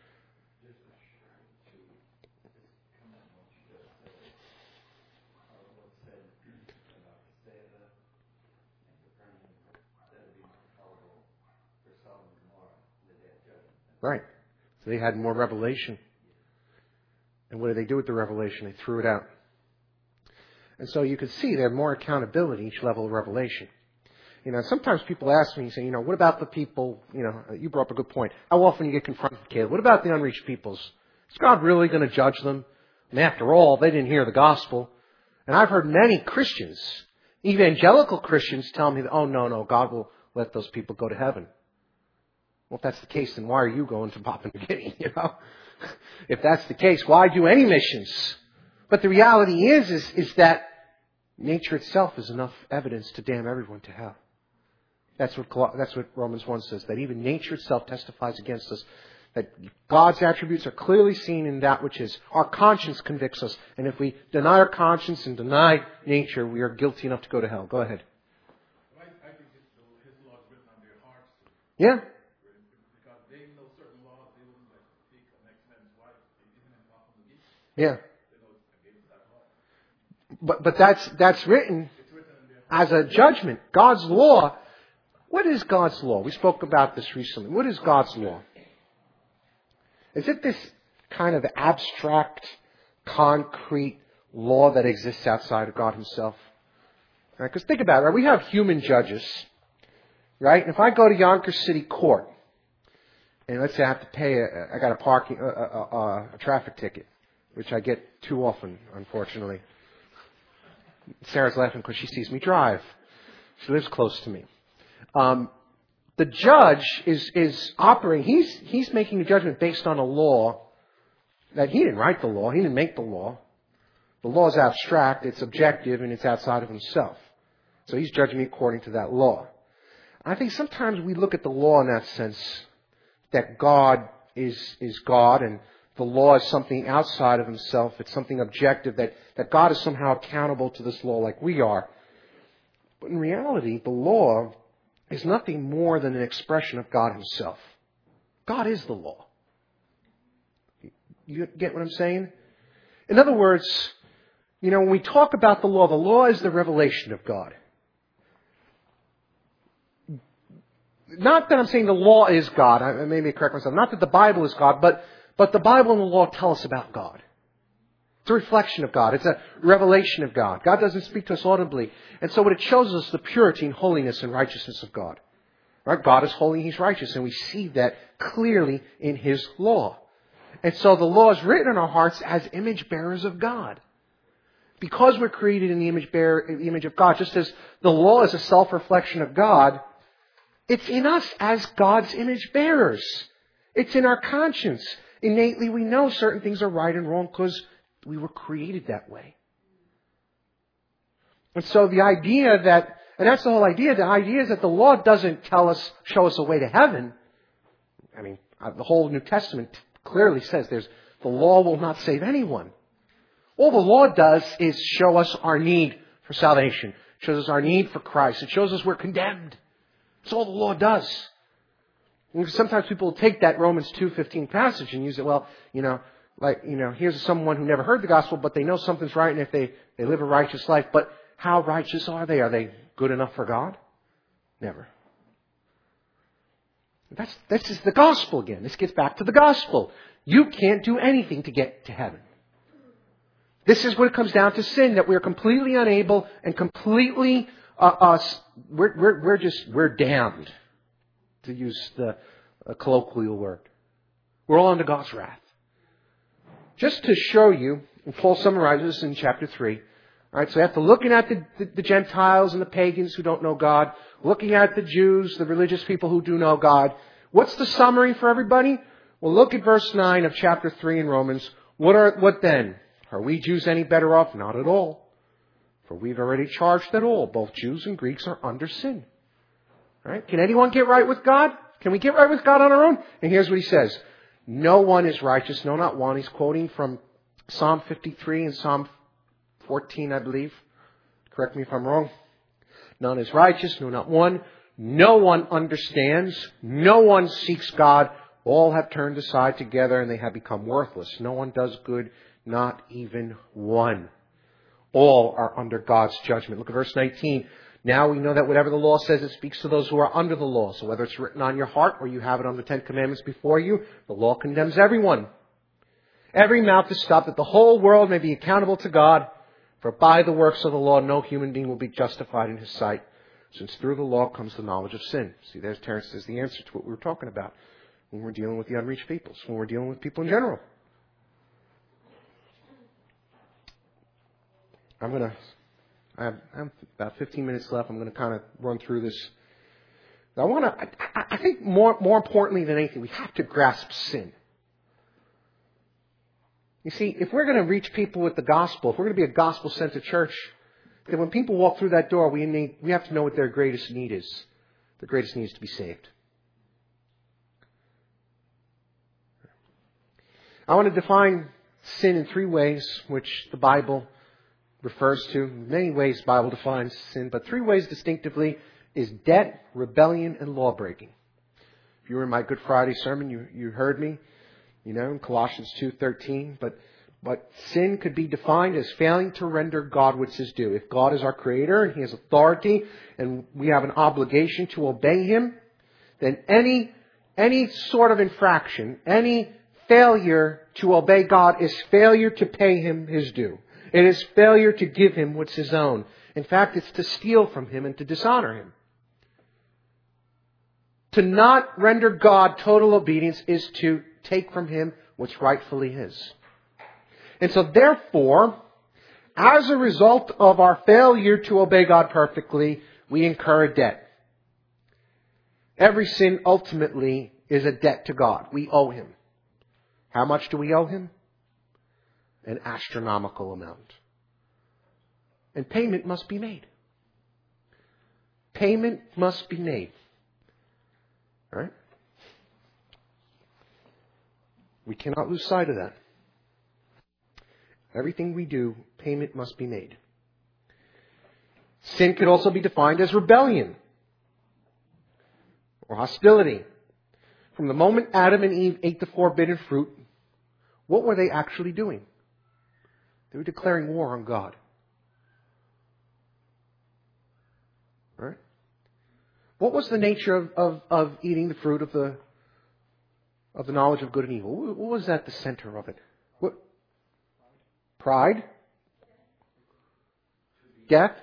S1: Right. So they had more revelation. And what did they do with the revelation? They threw it out. And so you could see they have more accountability each level of revelation. You know, sometimes people ask me, say, you know, what about the people, you know, you brought up a good point. How often you get confronted, Caleb? What about the unreached peoples? Is God really going to judge them? And after all, they didn't hear the gospel. And I've heard many Christians, evangelical Christians, tell me, that, oh, no, no, God will let those people go to heaven. Well, if that's the case, then why are you going to Papua New Guinea, you know? If that's the case, why do any missions? But the reality is, is, is that nature itself is enough evidence to damn everyone to hell. That's what, that's what Romans one says, that even nature itself testifies against us, that God's attributes are clearly seen in that which is. Our conscience convicts us, and if we deny our conscience and deny nature, we are guilty enough to go to hell. Go ahead.
S4: I think his law is written on their hearts.
S1: Yeah.
S4: Because they know certain laws, they wouldn't like speak an next man's wife, even in Papua New Guinea.
S1: Yeah. But but that's that's written as a judgment. God's law. What is God's law? We spoke about this recently. What is God's law? Is it this kind of abstract, concrete law that exists outside of God Himself? Because right? think about it. Right? We have human judges, right? And if I go to Yonkers City Court, and let's say I have to pay, a, I got a parking, a, a, a, a traffic ticket, which I get too often, unfortunately. Sarah's laughing because she sees me drive. She lives close to me. Um, the judge is is operating. He's he's making a judgment based on a law that he didn't write the law. He didn't make the law. The law is abstract. It's objective, and it's outside of himself. So he's judging me according to that law. I think sometimes we look at the law in that sense, that God is is God, and the law is something outside of Himself. It's something objective, that, that God is somehow accountable to this law like we are. But in reality, the law is nothing more than an expression of God Himself. God is the law. You get what I'm saying? In other words, you know, when we talk about the law, the law is the revelation of God. Not that I'm saying the law is God. I maybe correct myself. Not that the Bible is God, but But the Bible and the law tell us about God. It's a reflection of God. It's a revelation of God. God doesn't speak to us audibly. And so what it shows us the purity and holiness and righteousness of God. Right? God is holy, He's righteous. And we see that clearly in His law. And so the law is written in our hearts as image bearers of God. Because we're created in the image bearer, in the image of God, just as the law is a self-reflection of God, it's in us as God's image bearers. It's in our conscience. Innately, we know certain things are right and wrong because we were created that way. And so the idea that, and that's the whole idea, the idea is that the law doesn't tell us, show us a way to heaven. I mean, the whole New Testament clearly says there's, the law will not save anyone. All the law does is show us our need for salvation. It shows us our need for Christ. It shows us we're condemned. That's all the law does. Sometimes people will take that Romans two fifteen passage and use it, well, you know, like, you know, here's someone who never heard the gospel, but they know something's right, and if they, they live a righteous life. But how righteous are they? Are they good enough for God? Never. That's, this is the gospel again. This gets back to the gospel. You can't do anything to get to heaven. This is what it comes down to sin, that we're completely unable and completely, uh, us, we're, we're, we're just, we're damned. To use the uh, colloquial word. We're all under God's wrath. Just to show you, and Paul summarizes in chapter three, All right, so after looking at the, the, the Gentiles and the pagans who don't know God, looking at the Jews, the religious people who do know God, what's the summary for everybody? Well, look at verse nine of chapter three in Romans. What are what then? Are we Jews any better off? Not at all. For we've already charged that all, both Jews and Greeks, are under sin. All right? Can anyone get right with God? Can we get right with God on our own? And here's what he says. No one is righteous, no, not one. He's quoting from Psalm fifty-three and Psalm fourteen, I believe. Correct me if I'm wrong. None is righteous, no, not one. No one understands. No one seeks God. All have turned aside together and they have become worthless. No one does good, not even one. All are under God's judgment. Look at verse nineteen. Now we know that whatever the law says, it speaks to those who are under the law. So whether it's written on your heart or you have it on the Ten Commandments before you, the law condemns everyone. Every mouth is stopped that the whole world may be accountable to God. For by the works of the law, no human being will be justified in his sight, since through the law comes the knowledge of sin. See, there's Terence says the answer to what we were talking about when we're dealing with the unreached peoples, when we're dealing with people in general. I'm going to, I have, I have about fifteen minutes left. I'm going to kind of run through this. I want to, I, I think more, more importantly than anything, we have to grasp sin. You see, if we're going to reach people with the gospel, if we're going to be a gospel-centered church, then when people walk through that door, we need, we have to know what their greatest need is. Their greatest need is to be saved. I want to define sin in three ways, which the Bible refers to. Many ways the Bible defines sin, but three ways distinctively is debt, rebellion, and law-breaking. If you were in my Good Friday sermon, you, you heard me. You know, in Colossians two thirteen, but but sin could be defined as failing to render God what's his due. If God is our creator and he has authority and we have an obligation to obey him, then any any sort of infraction, any failure to obey God is failure to pay him his due. It is failure to give him what's his own. In fact, it's to steal from him and to dishonor him. To not render God total obedience is to take from him what's rightfully his. And so therefore, as a result of our failure to obey God perfectly, we incur a debt. Every sin ultimately is a debt to God. We owe him. How much do we owe him? An astronomical amount. And payment must be made. Payment must be made. All right? We cannot lose sight of that. Everything we do, payment must be made. Sin could also be defined as rebellion or hostility. From the moment Adam and Eve ate the forbidden fruit, what were they actually doing? They were declaring war on God. Right? What was the nature of, of, of eating the fruit of the of the knowledge of good and evil? What was at the center of it? What? Pride? Death?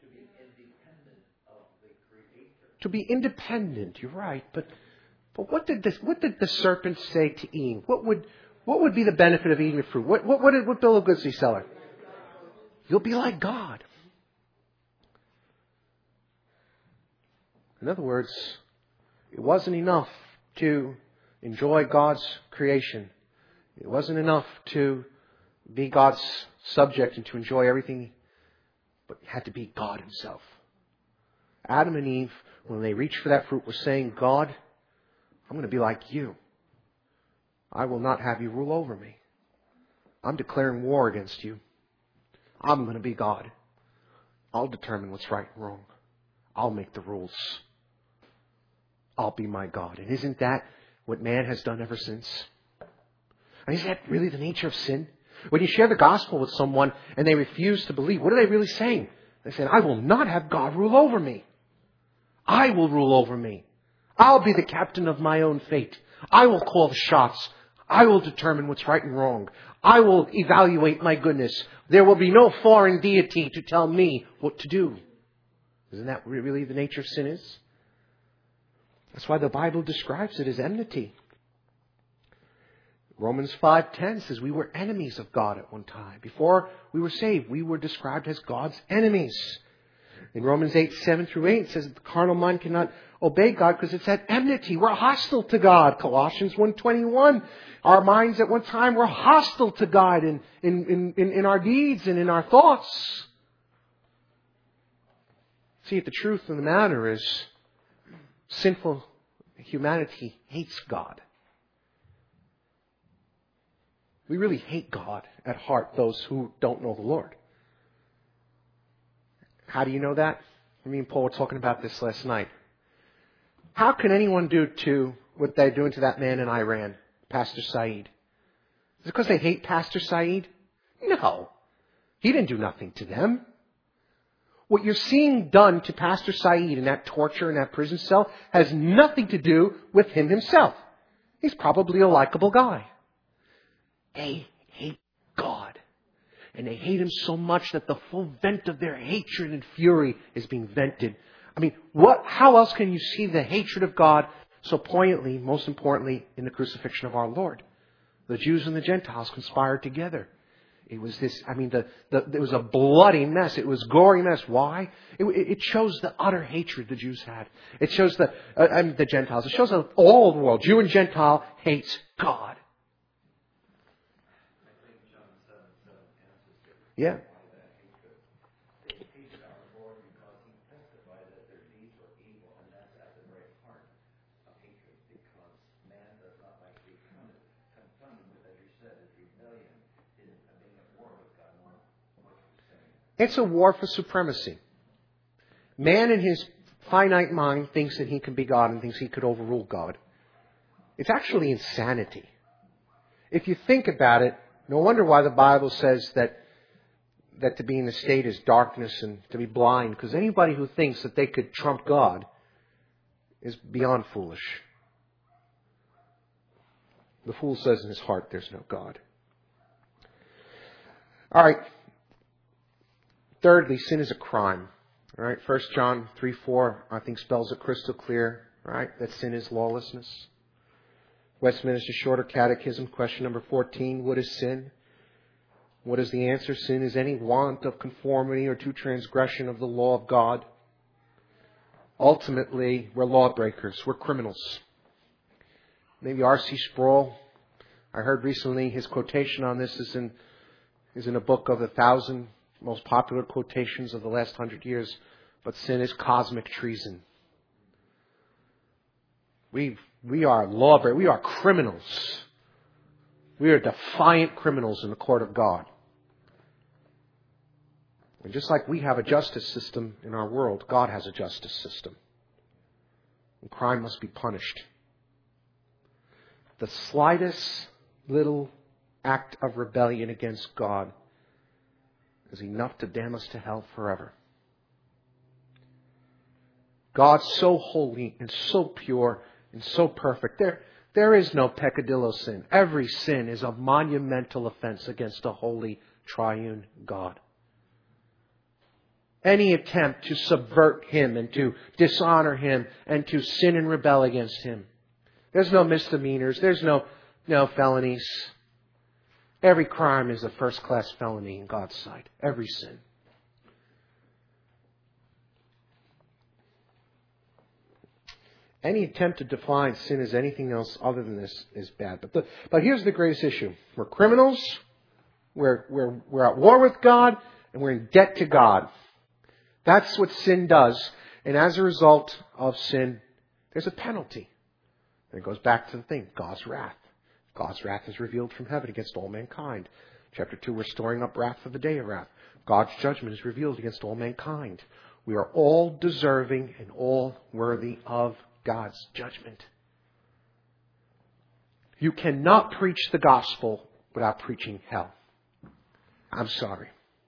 S1: To be independent, you're right. But but what did this what did the serpent say to Eve? What would what would be the benefit of eating the fruit? What what what did what bill of goods did he sell her? You'll be like God. In other words, it wasn't enough to enjoy God's creation. It wasn't enough to be God's subject and to enjoy everything, but it had to be God himself. Adam and Eve, when they reached for that fruit, were saying, God, I'm going to be like you. I will not have you rule over me. I'm declaring war against you. I'm going to be God. I'll determine what's right and wrong. I'll make the rules. I'll be my God. And isn't that what man has done ever since? And is that really the nature of sin? When you share the gospel with someone and they refuse to believe, what are they really saying? They say, I will not have God rule over me. I will rule over me. I'll be the captain of my own fate. I will call the shots. I will determine what's right and wrong. I will evaluate my goodness. There will be no foreign deity to tell me what to do. Isn't that really the nature of sin is? That's why the Bible describes it as enmity. Romans five ten says we were enemies of God at one time. Before we were saved, we were described as God's enemies. In Romans eight seven through eight, it says that the carnal mind cannot obey God because it's at enmity. We're hostile to God. Colossians one twenty-one. Our minds at one time were hostile to God in, in, in, in our deeds and in our thoughts. See, the truth of the matter is sinful humanity hates God. We really hate God at heart, those who don't know the Lord. How do you know that? Me and Paul were talking about this last night. How can anyone do to what they're doing to that man in Iran, Pastor Saeed? Is it because they hate Pastor Saeed? No. He didn't do nothing to them. What you're seeing done to Pastor Saeed in that torture in that prison cell has nothing to do with him himself. He's probably a likable guy. They hate God. And they hate Him so much that the full vent of their hatred and fury is being vented. I mean, what? How else can you see the hatred of God so poignantly, most importantly, in the crucifixion of our Lord? The Jews and the Gentiles conspired together. It was this, I mean, the, the, it was a bloody mess. It was a gory mess. Why? It, it shows the utter hatred the Jews had. It shows the, uh, I mean, the Gentiles. It shows that all the world, Jew and Gentile, hates God. Yeah.
S2: They hated our Lord because He testified that their deeds were evil, and that's at the very heart of hatred, because man does not like to be confronted with, as you said, his rebellion, his being at war with God. What you're saying.
S1: It's a war for supremacy. Man in his finite mind thinks that he can be God and thinks he could overrule God. It's actually insanity. If you think about it, no wonder why the Bible says that that to be in the state is darkness and to be blind, because anybody who thinks that they could trump God is beyond foolish. The fool says in his heart there's no God. All right. Thirdly, sin is a crime. All right. First John three four, I think, spells it crystal clear, right? That sin is lawlessness. Westminster Shorter Catechism, question number fourteen, what is sin? What is the answer? Sin is any want of conformity or to transgression of the law of God. Ultimately, we're lawbreakers. We're criminals. Maybe R C Sproul, I heard recently his quotation on this is in is in a book of the thousand most popular quotations of the last hundred years. But sin is cosmic treason. We we are lawbreakers. We are criminals. We are defiant criminals in the court of God. And just like we have a justice system in our world, God has a justice system. And crime must be punished. The slightest little act of rebellion against God is enough to damn us to hell forever. God's so holy and so pure and so perfect. There, there is no peccadillo sin. Every sin is a monumental offense against a holy, triune God. Any attempt to subvert Him and to dishonor Him and to sin and rebel against Him. There's no misdemeanors. There's no, no felonies. Every crime is a first-class felony in God's sight. Every sin. Any attempt to define sin as anything else other than this is bad. But the, but here's the greatest issue. We're criminals. We're, we're, we're at war with God. And we're in debt to God. That's what sin does. And as a result of sin, there's a penalty. And it goes back to the thing, God's wrath. God's wrath is revealed from heaven against all mankind. Chapter two, we're storing up wrath for the day of wrath. God's judgment is revealed against all mankind. We are all deserving and all worthy of God's judgment. You cannot preach the gospel without preaching hell. I'm sorry.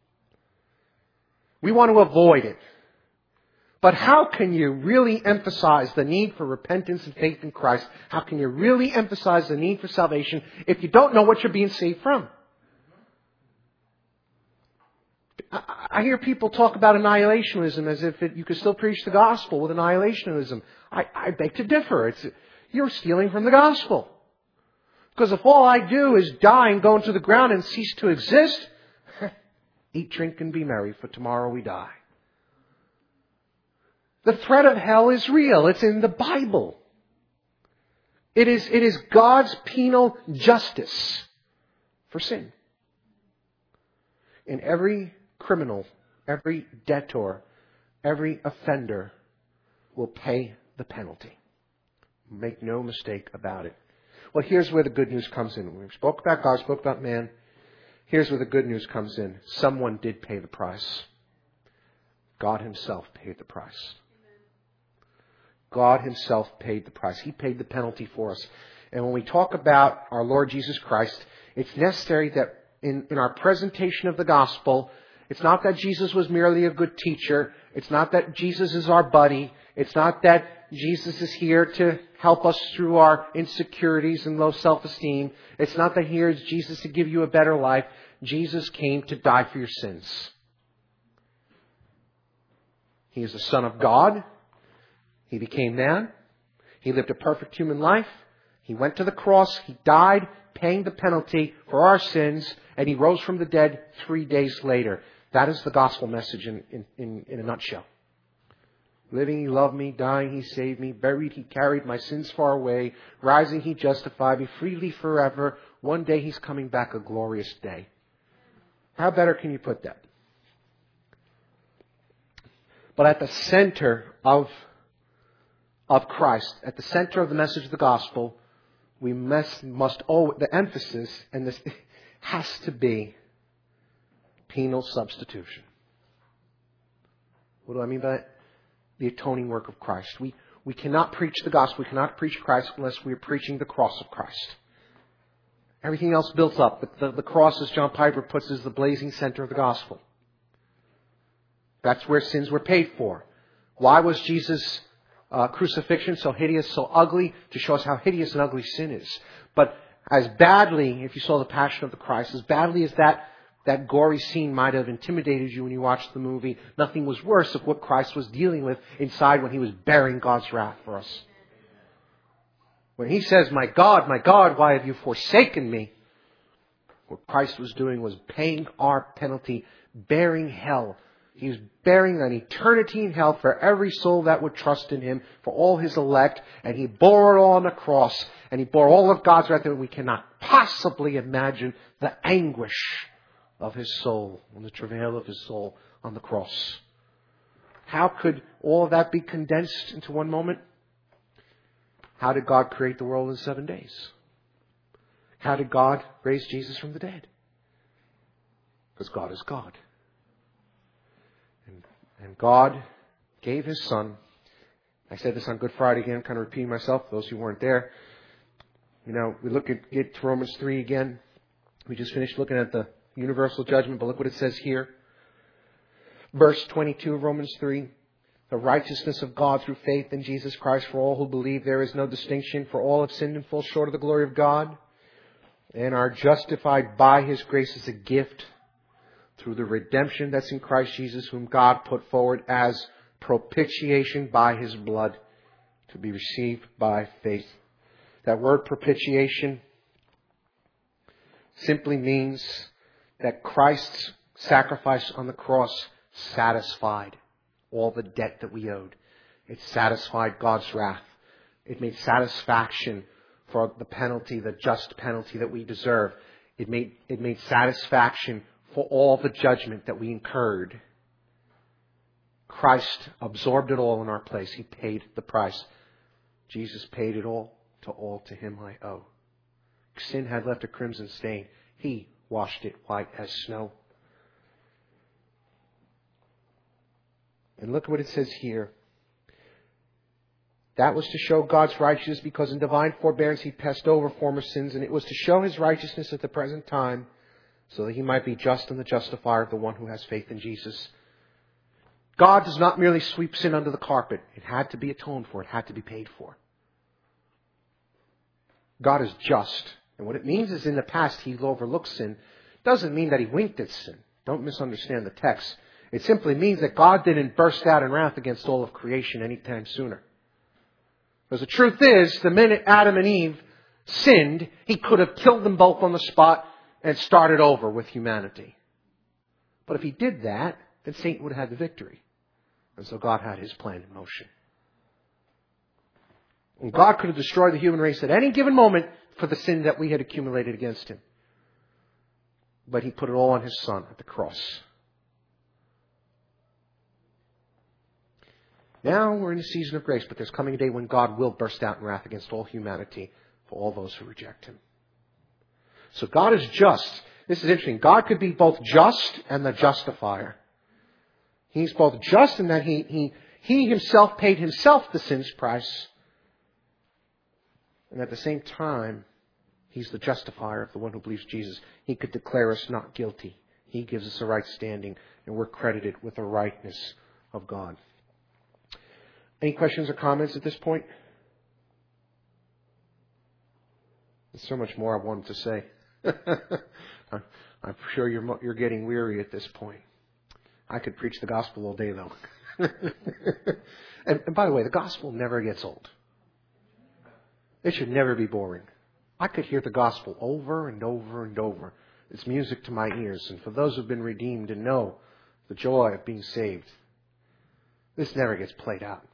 S1: We want to avoid it. But how can you really emphasize the need for repentance and faith in Christ? How can you really emphasize the need for salvation if you don't know what you're being saved from? I hear people talk about annihilationism as if it, you could still preach the gospel with annihilationism. I, I beg to differ. It's, you're stealing from the gospel. Because if all I do is die and go into the ground and cease to exist, eat, drink, and be merry, for tomorrow we die. The threat of hell is real. It's in the Bible. It is, it is God's penal justice for sin. And every criminal, every debtor, every offender will pay the penalty. Make no mistake about it. Well, here's where the good news comes in. We spoke about God, spoke about man. Here's where the good news comes in. Someone did pay the price. God Himself paid the price. God Himself paid the price. He paid the penalty for us. And when we talk about our Lord Jesus Christ, it's necessary that in, in our presentation of the gospel, it's not that Jesus was merely a good teacher. It's not that Jesus is our buddy. It's not that Jesus is here to help us through our insecurities and low self-esteem. It's not that here is Jesus to give you a better life. Jesus came to die for your sins. He is the Son of God. He became man. He lived a perfect human life. He went to the cross. He died, paying the penalty for our sins. And He rose from the dead three days later. That is the gospel message in, in, in, in a nutshell. Living, He loved me. Dying, He saved me. Buried, He carried my sins far away. Rising, He justified me freely forever. One day He's coming back, a glorious day. How better can you put that? But at the center of, of Christ, at the center of the message of the gospel, we must, must always, the emphasis, and this has to be penal substitution. What do I mean by that? The atoning work of Christ. We, we cannot preach the gospel, we cannot preach Christ unless we are preaching the cross of Christ. Everything else builds up. But the, the cross, as John Piper puts, is the blazing center of the gospel. That's where sins were paid for. Why was Jesus' uh, crucifixion so hideous, so ugly? To show us how hideous and ugly sin is. But as badly, if you saw the Passion of the Christ, as badly as that, that gory scene might have intimidated you when you watched the movie, nothing was worse of what Christ was dealing with inside when He was bearing God's wrath for us. When He says, "My God, my God, why have you forsaken me?" What Christ was doing was paying our penalty, bearing hell. He was bearing an eternity in hell for every soul that would trust in Him, for all His elect. And He bore it all on the cross. And He bore all of God's wrath. And we cannot possibly imagine the anguish of His soul and the travail of His soul on the cross. How could all of that be condensed into one moment? How did God create the world in seven days? How did God raise Jesus from the dead? Because God is God. And, and God gave His Son. I said this on Good Friday again, kind of repeating myself, those who weren't there. You know, we look at, get to Romans three again. We just finished looking at the universal judgment, but look what it says here. Verse twenty-two of Romans three. The righteousness of God through faith in Jesus Christ for all who believe. There is no distinction, for all have sinned and fall short of the glory of God, and are justified by His grace as a gift through the redemption that's in Christ Jesus, whom God put forward as propitiation by His blood to be received by faith. That word propitiation simply means that Christ's sacrifice on the cross satisfied all the debt that we owed. It satisfied God's wrath. It made satisfaction for the penalty, the just penalty that we deserve. It made, it made satisfaction for all the judgment that we incurred. Christ absorbed it all in our place. He paid the price. Jesus paid it all. To all to Him I owe. Sin had left a crimson stain. He washed it white as snow. And look what it says here. That was to show God's righteousness, because in divine forbearance He passed over former sins, and it was to show His righteousness at the present time, so that He might be just and the justifier of the one who has faith in Jesus. God does not merely sweep sin under the carpet. It had to be atoned for. It had to be paid for. God is just. And what it means is in the past He overlooked sin. Doesn't mean that He winked at sin. Don't misunderstand the text. It simply means that God didn't burst out in wrath against all of creation any time sooner. Because the truth is, the minute Adam and Eve sinned, He could have killed them both on the spot and started over with humanity. But if He did that, then Satan would have had the victory. And so God had His plan in motion. And God could have destroyed the human race at any given moment for the sin that we had accumulated against Him. But He put it all on His Son at the cross. Now we're in a season of grace, but there's coming a day when God will burst out in wrath against all humanity for all those who reject Him. So God is just. This is interesting. God could be both just and the justifier. He's both just in that He, he, he Himself paid Himself the sin's price. And at the same time, He's the justifier of the one who believes Jesus. He could declare us not guilty. He gives us a right standing, and we're credited with the rightness of God. Any questions or comments at this point? There's so much more I wanted to say. I'm sure you're, you're getting weary at this point. I could preach the gospel all day, though. and, and by the way, the gospel never gets old. It should never be boring. I could hear the gospel over and over and over. It's music to my ears. And for those who've been redeemed and know the joy of being saved, this never gets played out.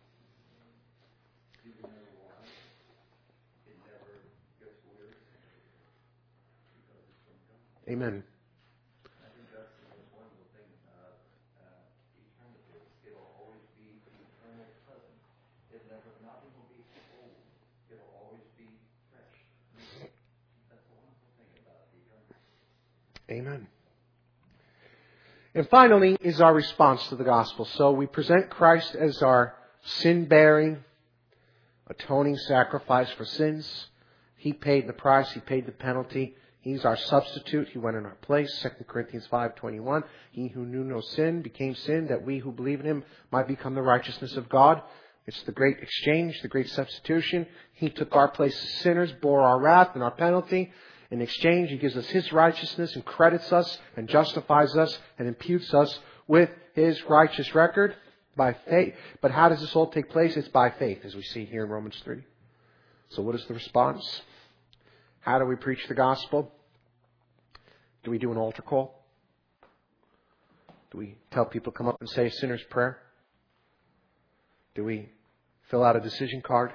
S1: Amen.
S2: I think that's the most wonderful thing about uh, eternity. It will always be eternal present. It never, nothing will be old. It will always be fresh. That's the wonderful thing about eternity.
S1: Amen. And finally is our response to the gospel. So we present Christ as our sin-bearing, atoning sacrifice for sins. He paid the price. He paid the penalty. He's our substitute. He went in our place. Second Corinthians five twenty-one. He who knew no sin became sin, that we who believe in Him might become the righteousness of God. It's the great exchange, the great substitution. He took our place as sinners, bore our wrath and our penalty. In exchange, He gives us His righteousness and credits us and justifies us and imputes us with His righteous record by faith. But how does this all take place? It's by faith, as we see here in Romans three. So what is the response? How do we preach the gospel? Do we do an altar call? Do we tell people to come up and say a sinner's prayer? Do we fill out a decision card?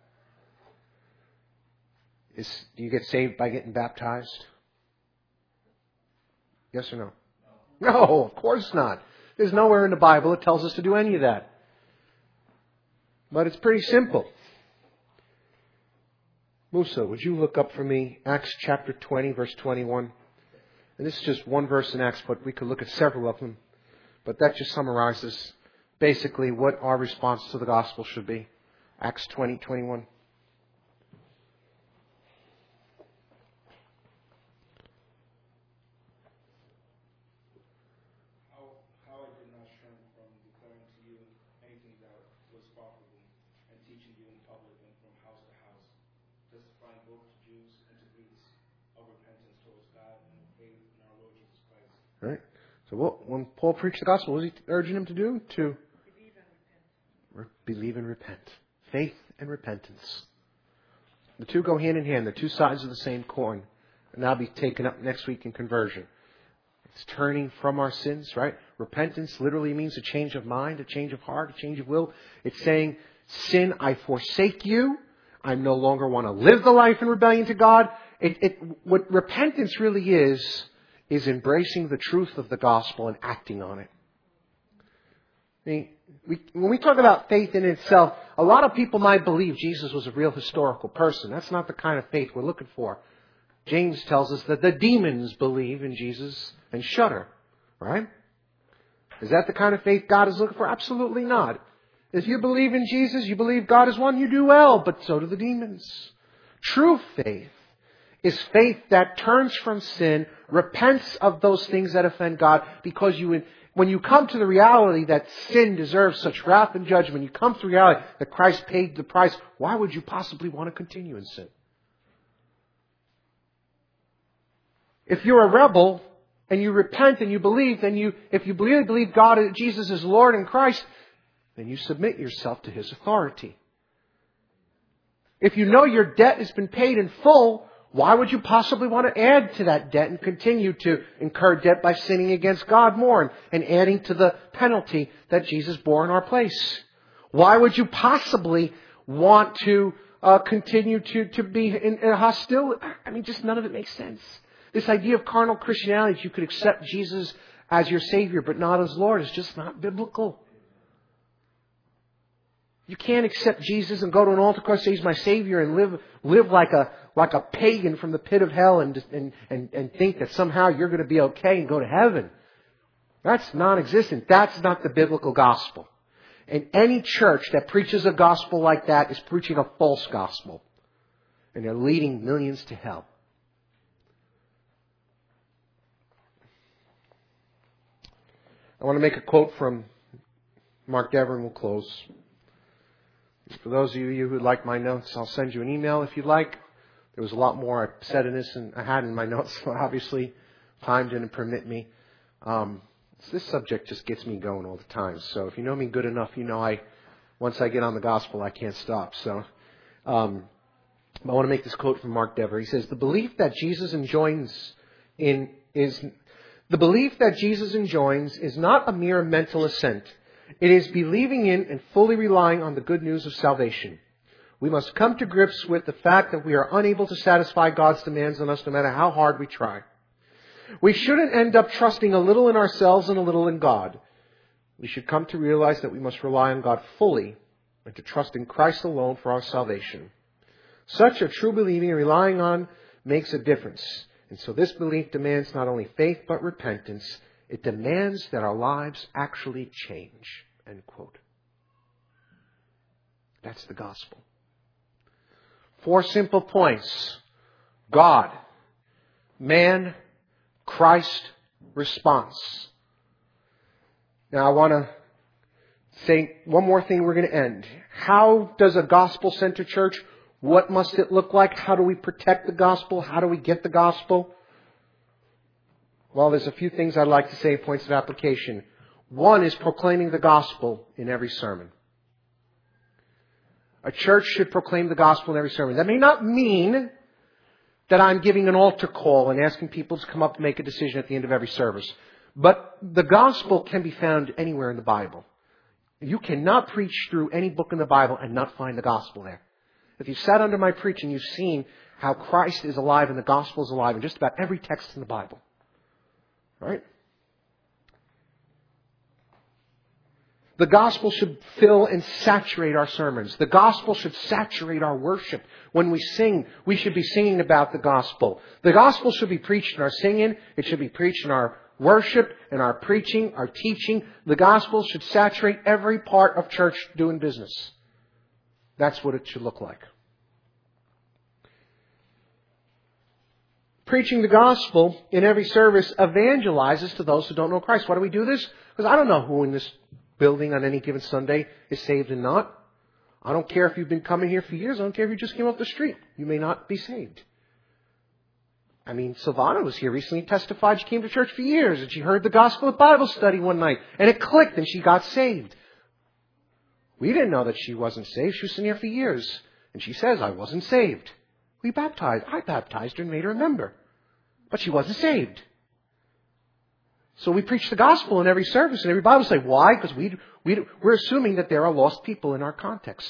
S1: Is, do you get saved by getting baptized? Yes or no? No, no, of course not. There's nowhere in the Bible that tells us to do any of that. But it's pretty simple. Musa, would you look up for me Acts chapter twenty, verse twenty-one? And this is just one verse in Acts, but we could look at several of them. But that just summarizes basically what our response to the gospel should be. Acts twenty, twenty-one. Right? So what, when Paul preached the gospel, what was he urging him to do? To believe and repent. Believe and repent. Faith and repentance. The two go hand in hand. They're two sides of the same coin. And that'll be taken up next week in conversion. It's turning from our sins, right? Repentance literally means a change of mind, a change of heart, a change of will. It's saying, sin, I forsake you. I no longer want to live the life in rebellion to God. It, it, what repentance really is, is embracing the truth of the gospel and acting on it. I mean, we, when we talk about faith in itself, a lot of people might believe Jesus was a real historical person. That's not the kind of faith we're looking for. James tells us that the demons believe in Jesus and shudder. Right? Is that the kind of faith God is looking for? Absolutely not. If you believe in Jesus, you believe God is one, you do well, but so do the demons. True faith is faith that turns from sin, repents of those things that offend God, because you, when you come to the reality that sin deserves such wrath and judgment, you come to the reality that Christ paid the price, why would you possibly want to continue in sin? If you're a rebel and you repent and you believe, then you, if you really believe God, Jesus is Lord and Christ, then you submit yourself to His authority. If you know your debt has been paid in full, why would you possibly want to add to that debt and continue to incur debt by sinning against God more and, and adding to the penalty that Jesus bore in our place? Why would you possibly want to uh, continue to, to be in, in hostility? I mean, just none of it makes sense. This idea of carnal Christianity, that you could accept Jesus as your Savior but not as Lord, is just not biblical. You can't accept Jesus and go to an altar call, say He's my Savior, and live live like a like a pagan from the pit of hell and and and, and think that somehow you're going to be okay and go to heaven. That's non-existent. That's not the biblical gospel. And any church that preaches a gospel like that is preaching a false gospel. And they're leading millions to hell. I want to make a quote from Mark Dever and we'll close. For those of you who'd like my notes, I'll send you an email if you'd like. There was a lot more I said in this than I had in my notes, so obviously time didn't permit me. Um, so this subject just gets me going all the time. So if you know me good enough, you know I once I get on the gospel, I can't stop. So um, I want to make this quote from Mark Dever. He says, "The belief that Jesus enjoins in is the belief that Jesus enjoins is not a mere mental assent. It is believing in and fully relying on the good news of salvation. We must come to grips with the fact that we are unable to satisfy God's demands on us no matter how hard we try. We shouldn't end up trusting a little in ourselves and a little in God. We should come to realize that we must rely on God fully and to trust in Christ alone for our salvation. Such a true believing and relying on makes a difference. And so this belief demands not only faith but repentance. It demands that our lives actually change." End quote. That's the gospel. Four simple points. God, man, Christ, response. Now I want to say one more thing, we're going to end. How does a gospel-centered church, what must it look like? How do we protect the gospel? How do we get the gospel? Well, there's a few things I'd like to say, points of application. One is proclaiming the gospel in every sermon. A church should proclaim the gospel in every sermon. That may not mean that I'm giving an altar call and asking people to come up and make a decision at the end of every service. But the gospel can be found anywhere in the Bible. You cannot preach through any book in the Bible and not find the gospel there. If you've sat under my preaching, you've seen how Christ is alive and the gospel is alive in just about every text in the Bible. Right? The gospel should fill and saturate our sermons. The gospel should saturate our worship. When we sing, we should be singing about the gospel. The gospel should be preached in our singing. It should be preached in our worship, in our preaching, our teaching. The gospel should saturate every part of church doing business. That's what it should look like. Preaching the gospel in every service evangelizes to those who don't know Christ. Why do we do this? Because I don't know who in this building on any given Sunday is saved and not. I don't care if you've been coming here for years. I don't care if you just came off the street. You may not be saved. I mean, Silvana was here recently and testified she came to church for years and she heard the gospel at Bible study one night and it clicked and she got saved. We didn't know that she wasn't saved. She was sitting here for years and she says, "I wasn't saved." We baptized. I baptized her and made her a member. But she wasn't saved. So we preach the gospel in every service and every Bible study. Why? Because we, we, we're assuming that there are lost people in our context.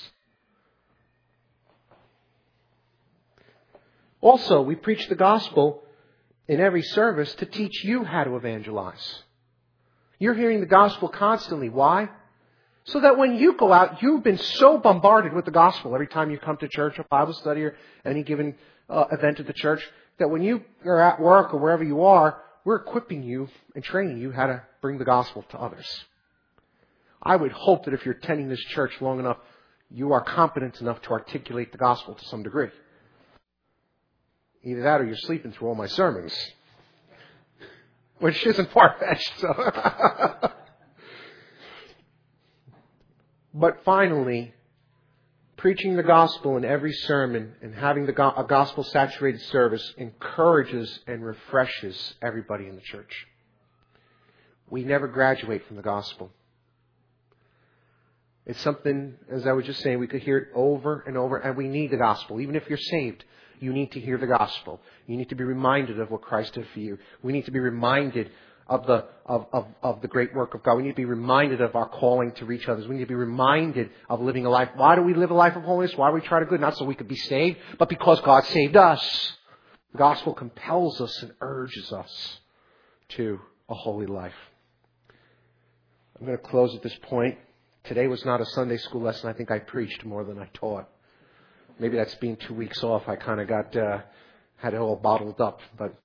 S1: Also, we preach the gospel in every service to teach you how to evangelize. You're hearing the gospel constantly. Why? So that when you go out, you've been so bombarded with the gospel every time you come to church or Bible study or any given uh, event at the church, that when you are at work or wherever you are, we're equipping you and training you how to bring the gospel to others. I would hope that if you're attending this church long enough, you are competent enough to articulate the gospel to some degree. Either that or you're sleeping through all my sermons. Which isn't far-fetched, so... But finally, preaching the gospel in every sermon and having the go- a gospel-saturated service encourages and refreshes everybody in the church. We never graduate from the gospel. It's something, as I was just saying, we could hear it over and over, and we need the gospel. Even if you're saved, you need to hear the gospel. You need to be reminded of what Christ did for you. We need to be reminded of the of, of, of the great work of God. We need to be reminded of our calling to reach others. We need to be reminded of living a life. Why do we live a life of holiness? Why do we try to good? Not so we could be saved, but because God saved us. The gospel compels us and urges us to a holy life. I'm going to close at this point. Today was not a Sunday school lesson. I think I preached more than I taught. Maybe that's being two weeks off. I kind of got, uh, had it all bottled up. But